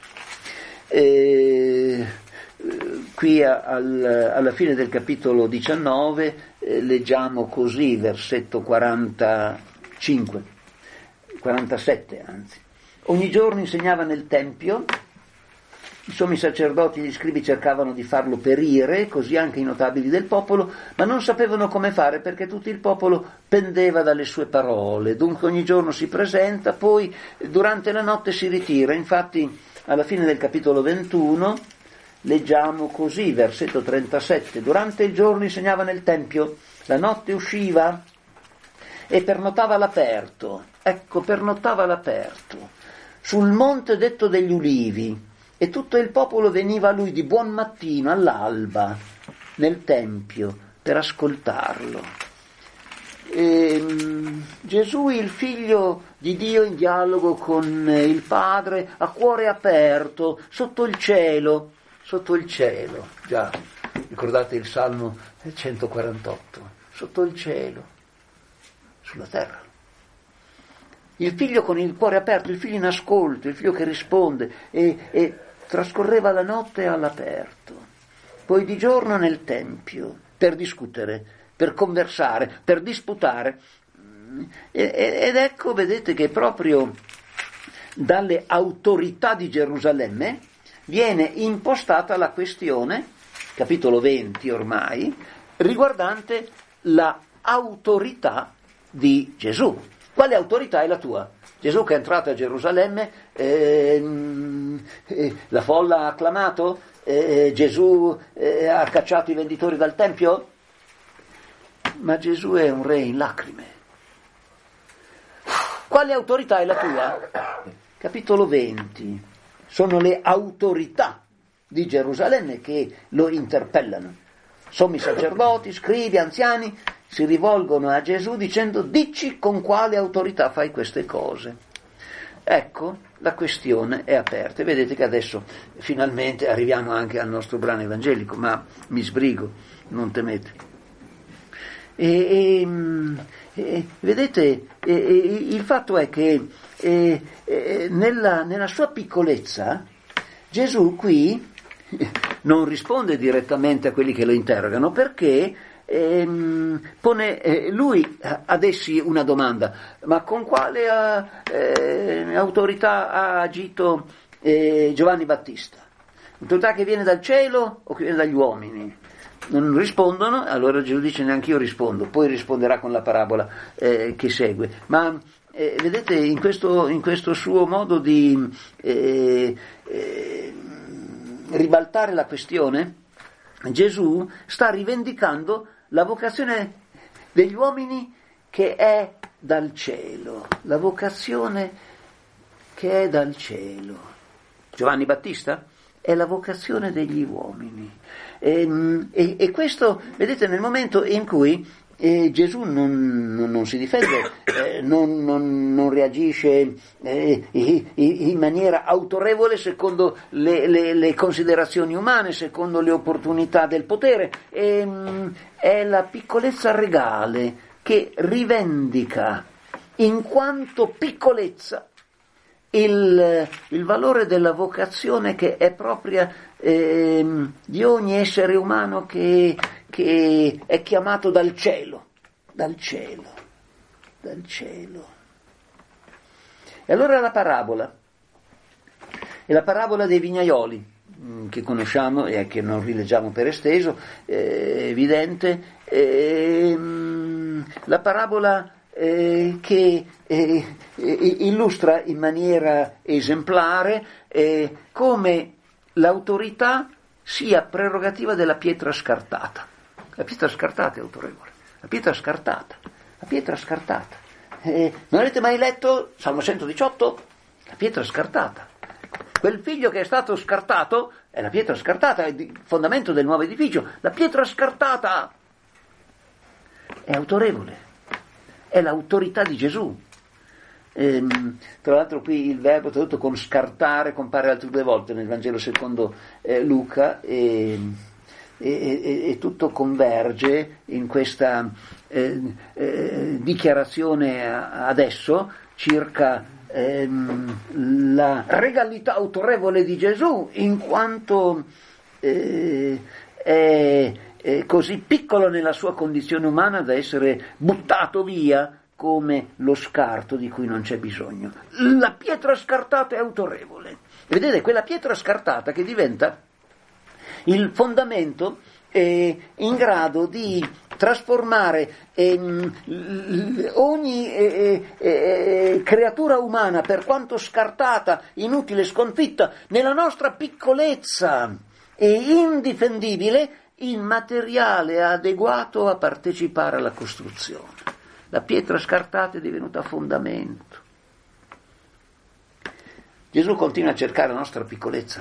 Speaker 1: E, qui a, al, alla fine del capitolo diciannove eh, leggiamo così, versetto quarantacinque, quarantasette anzi. Ogni giorno insegnava nel Tempio. I sommi sacerdoti e gli scribi cercavano di farlo perire, così anche i notabili del popolo, ma non sapevano come fare perché tutto il popolo pendeva dalle sue parole. Dunque ogni giorno si presenta, poi durante la notte si ritira. Infatti alla fine del capitolo ventuno leggiamo così, versetto trentasette, durante il giorno insegnava nel Tempio, la notte usciva e pernottava all'aperto, ecco, pernottava all'aperto, sul monte detto degli Ulivi, e tutto il popolo veniva a lui di buon mattino, all'alba, nel Tempio, per ascoltarlo. E, Gesù, il figlio di Dio, in dialogo con il Padre, a cuore aperto, sotto il cielo, sotto il cielo, già, ricordate il Salmo centoquarantotto, sotto il cielo, sulla terra. Il figlio con il cuore aperto, il figlio in ascolto, il figlio che risponde, e, e trascorreva la notte all'aperto, poi di giorno nel Tempio, per discutere, per conversare, per disputare. Ed ecco, vedete che proprio dalle autorità di Gerusalemme viene impostata la questione, capitolo venti ormai, riguardante la autorità di Gesù. Quale autorità è la tua? Gesù che è entrato a Gerusalemme, eh, eh, la folla ha acclamato? Eh, Gesù eh, ha cacciato i venditori dal Tempio? Ma Gesù è un re in lacrime. Quale autorità è la tua? Capitolo venti. Sono le autorità di Gerusalemme che lo interpellano. Sommi sacerdoti, scribi, anziani, si rivolgono a Gesù dicendo: dici con quale autorità fai queste cose. Ecco, la questione è aperta. E vedete che adesso finalmente arriviamo anche al nostro brano evangelico, ma mi sbrigo, non temete. E, e, e vedete, e, e, il fatto è che e, e, nella, nella sua piccolezza Gesù qui non risponde direttamente a quelli che lo interrogano, perché ehm, pone eh, lui ad essi una domanda: ma con quale eh, autorità ha agito eh, Giovanni Battista? Autorità che viene dal cielo o che viene dagli uomini? Non rispondono, allora Gesù dice: neanche io rispondo. Poi risponderà con la parabola eh, che segue. Ma eh, vedete, in questo, in questo suo modo di eh, eh, ribaltare la questione, Gesù sta rivendicando la vocazione degli uomini che è dal cielo, la vocazione che è dal cielo. Giovanni Battista è la vocazione degli uomini. E, e, e questo, vedete, nel momento in cui eh, Gesù non, non, non si difende, eh, non, non, non reagisce eh, in maniera autorevole secondo le, le, le considerazioni umane, secondo le opportunità del potere, e, è la piccolezza regale che rivendica in quanto piccolezza il, il valore della vocazione che è propria eh, di ogni essere umano che, che è chiamato dal cielo, dal cielo, dal cielo. E allora la parabola è la parabola dei vignaioli, mh, che conosciamo e che non rileggiamo per esteso, eh, evidente, eh, mh, la parabola eh, che eh, illustra in maniera esemplare eh, come l'autorità sia prerogativa della pietra scartata. La pietra scartata è autorevole, la pietra scartata, la pietra scartata. Eh, non avete mai letto Salmo centodiciotto? La pietra scartata. Quel figlio che è stato scartato è la pietra scartata, è il fondamento del nuovo edificio. La pietra scartata è autorevole, è l'autorità di Gesù. Ehm, tra l'altro qui il verbo tradotto con scartare compare altre due volte nel Vangelo secondo eh, Luca e, e, e, e tutto converge in questa eh, eh, dichiarazione adesso circa ehm, la regalità autorevole di Gesù in quanto eh, è, è così piccolo nella sua condizione umana da essere buttato via come lo scarto di cui non c'è bisogno. La pietra scartata è autorevole. Vedete, quella pietra scartata che diventa il fondamento eh, in grado di trasformare eh, ogni eh, eh, creatura umana, per quanto scartata, inutile, sconfitta, nella nostra piccolezza e indifendibile, in materiale adeguato a partecipare alla costruzione. La pietra scartata è divenuta fondamento. Gesù continua a cercare la nostra piccolezza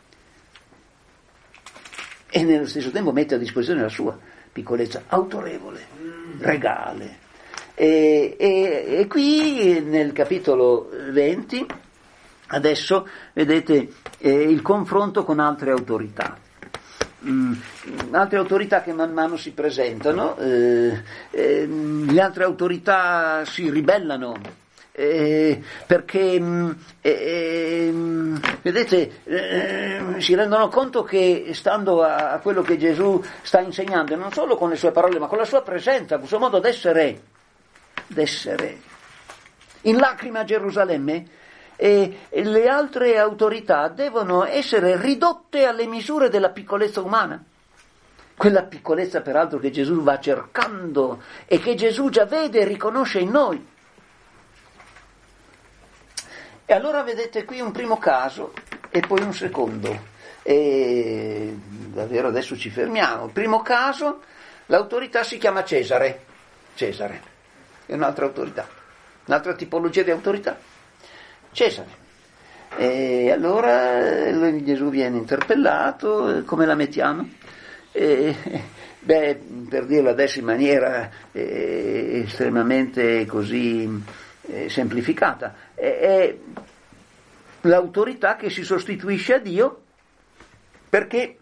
Speaker 1: e nello stesso tempo mette a disposizione la sua piccolezza autorevole, regale. E, e, e qui nel capitolo venti, adesso vedete eh, il confronto con altre autorità. Mm, altre autorità che man mano si presentano, eh, eh, le altre autorità si ribellano eh, perché mm, eh, vedete eh, si rendono conto che stando a, a quello che Gesù sta insegnando, non solo con le sue parole ma con la sua presenza, con il suo modo d'essere d'essere in lacrima a Gerusalemme, e le altre autorità devono essere ridotte alle misure della piccolezza umana, quella piccolezza peraltro che Gesù va cercando e che Gesù già vede e riconosce in noi. E allora vedete qui un primo caso e poi un secondo, e davvero adesso ci fermiamo. Il primo caso, l'autorità si chiama Cesare. Cesare è un'altra autorità, un'altra tipologia di autorità. Cesare. E allora Gesù viene interpellato, come la mettiamo? E, beh, per dirlo adesso in maniera eh, estremamente così eh, semplificata, è, è l'autorità che si sostituisce a Dio perché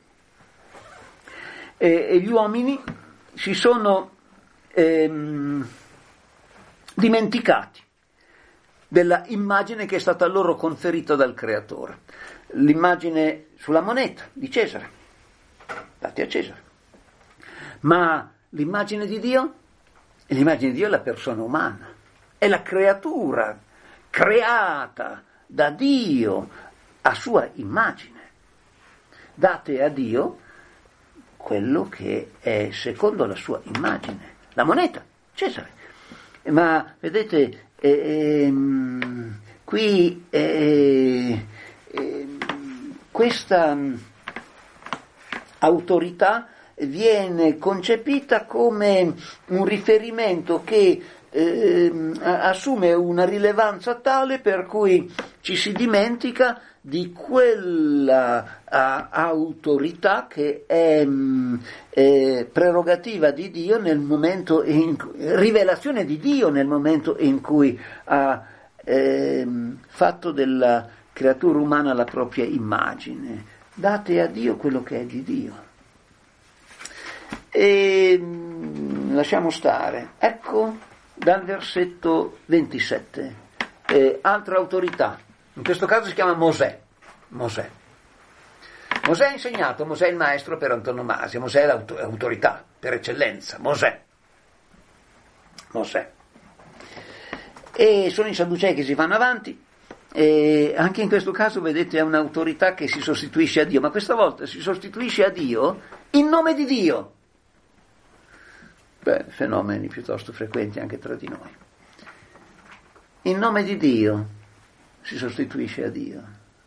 Speaker 1: eh, gli uomini si sono ehm, dimenticati della immagine che è stata loro conferita dal Creatore. L'immagine sulla moneta di Cesare, dati a Cesare. Ma l'immagine di Dio? L'immagine di Dio è la persona umana, è la creatura creata da Dio a sua immagine. Date a Dio quello che è secondo la sua immagine. La moneta, Cesare. Ma vedete, Eh, ehm, qui eh, eh, questa autorità viene concepita come un riferimento che eh, assume una rilevanza tale per cui ci si dimentica di quella a, autorità che è mh, eh, prerogativa di Dio nel momento in rivelazione di Dio nel momento in cui ha eh, fatto della creatura umana la propria immagine. Date a Dio quello che è di Dio. E mh, lasciamo stare. Ecco dal versetto ventisette eh, altra autorità. In questo caso si chiama Mosè. Mosè. Mosè ha insegnato, Mosè è il maestro per antonomasia, Mosè è l'autorità per eccellenza, Mosè. Mosè. E sono i Sadducei che si fanno avanti E anche in questo caso, vedete, è un'autorità che si sostituisce a Dio, ma questa volta si sostituisce a Dio in nome di Dio. Beh, fenomeni piuttosto frequenti anche tra di noi. In nome di Dio si sostituisce a Dio.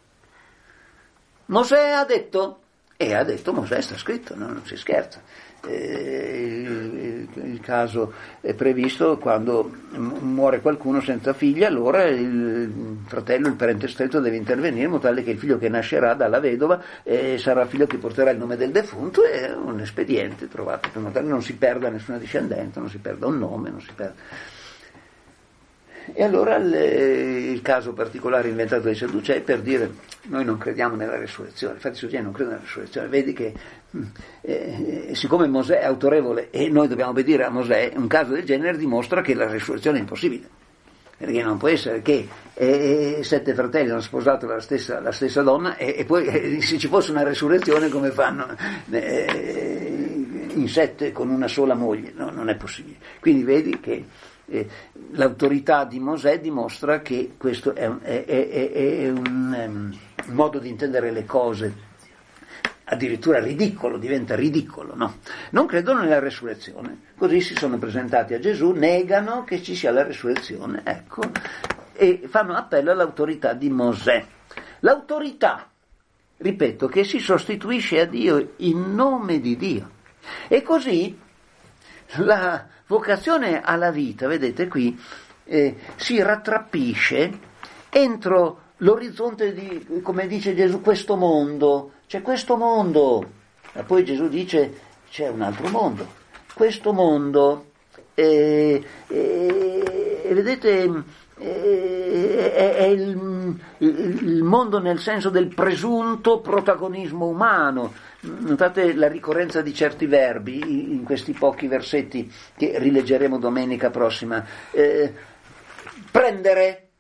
Speaker 1: Mosè ha detto, e ha detto Mosè, sta scritto, no? Non si scherza. Eh, il, il caso è previsto quando muore qualcuno senza figli, allora il fratello, il parente stretto deve intervenire in modo tale che il figlio che nascerà dalla vedova eh, sarà figlio che porterà il nome del defunto. È un espediente trovato per modo tale che non si perda nessuna discendenza, non si perda un nome, non si perda. E allora il, il caso particolare inventato dai Sadducei per dire noi non crediamo nella resurrezione, infatti i Sadducei non credono nella resurrezione, vedi che eh, siccome Mosè è autorevole e noi dobbiamo obbedire a Mosè, un caso del genere dimostra che la resurrezione è impossibile, perché non può essere che eh, sette fratelli hanno sposato la stessa, la stessa donna e, e poi eh, se ci fosse una resurrezione come fanno eh, in sette con una sola moglie, no, non è possibile. Quindi vedi che Eh, l'autorità di Mosè dimostra che questo è un, è, è, è un, um, un modo di intendere le cose addirittura ridicolo, diventa ridicolo, no? Non credono nella resurrezione, così si sono presentati a Gesù, negano che ci sia la resurrezione, ecco, e fanno appello all'autorità di Mosè. L'autorità, ripeto, che si sostituisce a Dio in nome di Dio. E così la vocazione alla vita, vedete qui, eh, si rattrappisce entro l'orizzonte di, come dice Gesù, questo mondo. C'è questo mondo, ma poi Gesù dice c'è un altro mondo. Questo mondo, eh, eh, vedete, eh, è, è il, il mondo nel senso del presunto protagonismo umano. Notate la ricorrenza di certi verbi in questi pochi versetti che rileggeremo domenica prossima. Eh, prendere,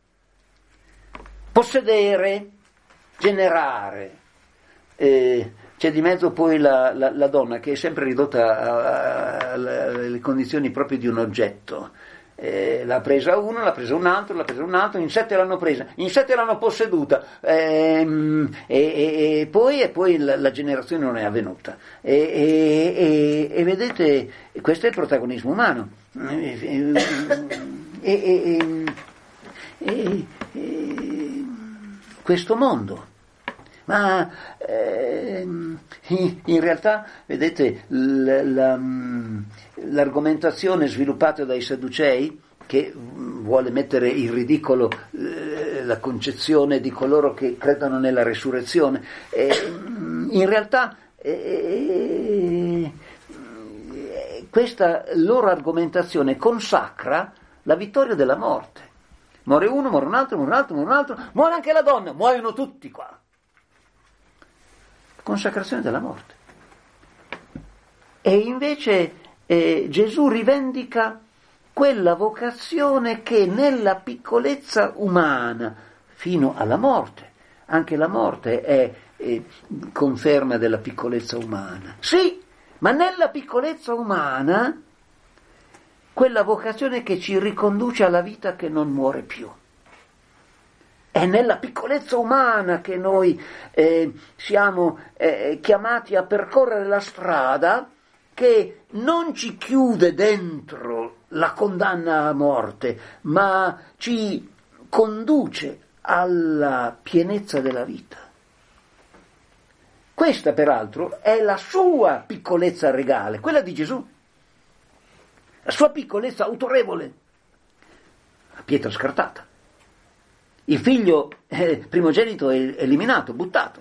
Speaker 1: possedere, generare. Eh, c'è di mezzo poi la, la, la donna che è sempre ridotta alle condizioni proprio di un oggetto. Eh, l'ha presa uno, l'ha presa un altro, l'ha presa un altro, in sette l'hanno presa, in sette l'hanno posseduta, ehm, e, e, e poi, e poi la, la generazione non è avvenuta. E, e, e, e vedete, questo è il protagonismo umano. E, e, e, e, questo mondo. Ma eh, in realtà, vedete, la, la, l'argomentazione sviluppata dai Sadducei, che vuole mettere in ridicolo eh, la concezione di coloro che credono nella resurrezione, eh, in realtà eh, questa loro argomentazione consacra la vittoria della morte. Muore uno, muore un altro, muore un altro, muore un altro, muore anche la donna, muoiono tutti qua. Consacrazione della morte. E invece eh, Gesù rivendica quella vocazione che nella piccolezza umana fino alla morte, anche la morte è eh, conferma della piccolezza umana. Sì, ma nella piccolezza umana quella vocazione che ci riconduce alla vita che non muore più. È nella piccolezza umana che noi eh, siamo eh, chiamati a percorrere la strada che non ci chiude dentro la condanna a morte, ma ci conduce alla pienezza della vita. Questa, peraltro, è la sua piccolezza regale, quella di Gesù, la sua piccolezza autorevole, la pietra scartata. Il figlio eh, primogenito è eliminato, buttato.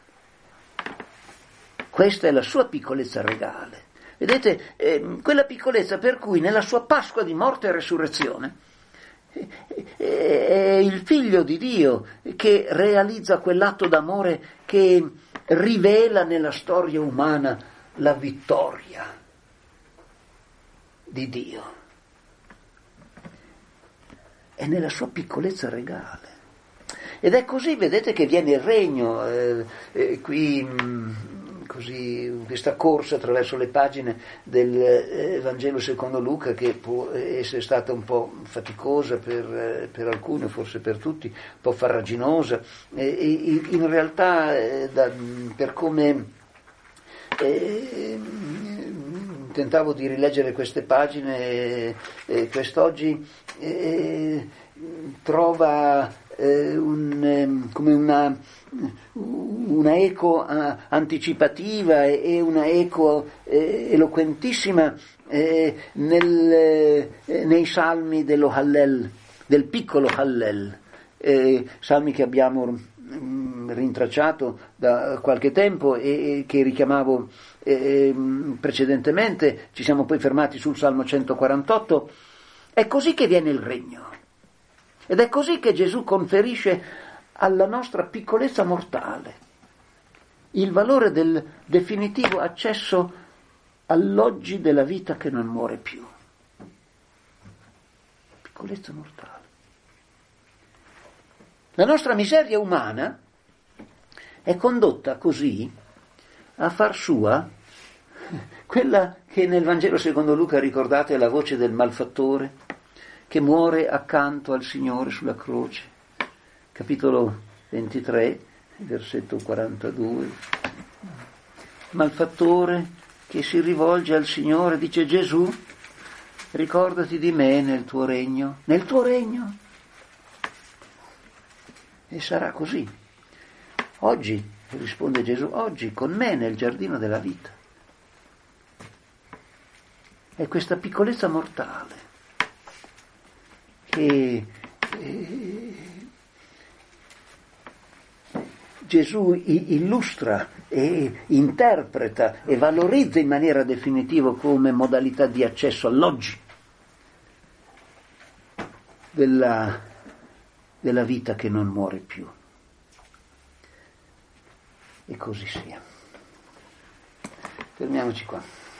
Speaker 1: Questa è la sua piccolezza regale. Vedete, eh, quella piccolezza per cui nella sua Pasqua di morte e resurrezione eh, eh, è il figlio di Dio che realizza quell'atto d'amore che rivela nella storia umana la vittoria di Dio. È nella sua piccolezza regale. Ed è così, vedete, che viene il regno, eh, eh, qui mh, così, questa corsa attraverso le pagine del eh, Vangelo secondo Luca, che può essere stata un po' faticosa per, eh, per alcuni, forse per tutti, un po' farraginosa, e, e in realtà eh, da, per come eh, tentavo di rileggere queste pagine eh, eh, quest'oggi, eh, trova eh, un, eh, come una, una eco eh, anticipativa e, e una eco eh, eloquentissima eh, nel, eh, nei salmi dello Hallel, del piccolo Hallel, eh, salmi che abbiamo mh, rintracciato da qualche tempo e, e che richiamavo eh, precedentemente. Ci siamo poi fermati sul Salmo centoquarantotto. È così che viene il regno. Ed è così che Gesù conferisce alla nostra piccolezza mortale il valore del definitivo accesso all'oggi della vita che non muore più. Piccolezza mortale. La nostra miseria umana è condotta così a far sua quella che nel Vangelo secondo Luca, ricordate, è la voce del malfattore che muore accanto al Signore sulla croce, capitolo ventitré, versetto quarantadue. Malfattore che si rivolge al Signore, dice: Gesù, ricordati di me nel tuo regno, nel tuo regno. E sarà così. Oggi, risponde Gesù, oggi con me nel giardino della vita. È questa piccolezza mortale che eh, Gesù illustra e interpreta e valorizza in maniera definitiva come modalità di accesso all'oggi della, della vita che non muore più. E così sia. Fermiamoci qua.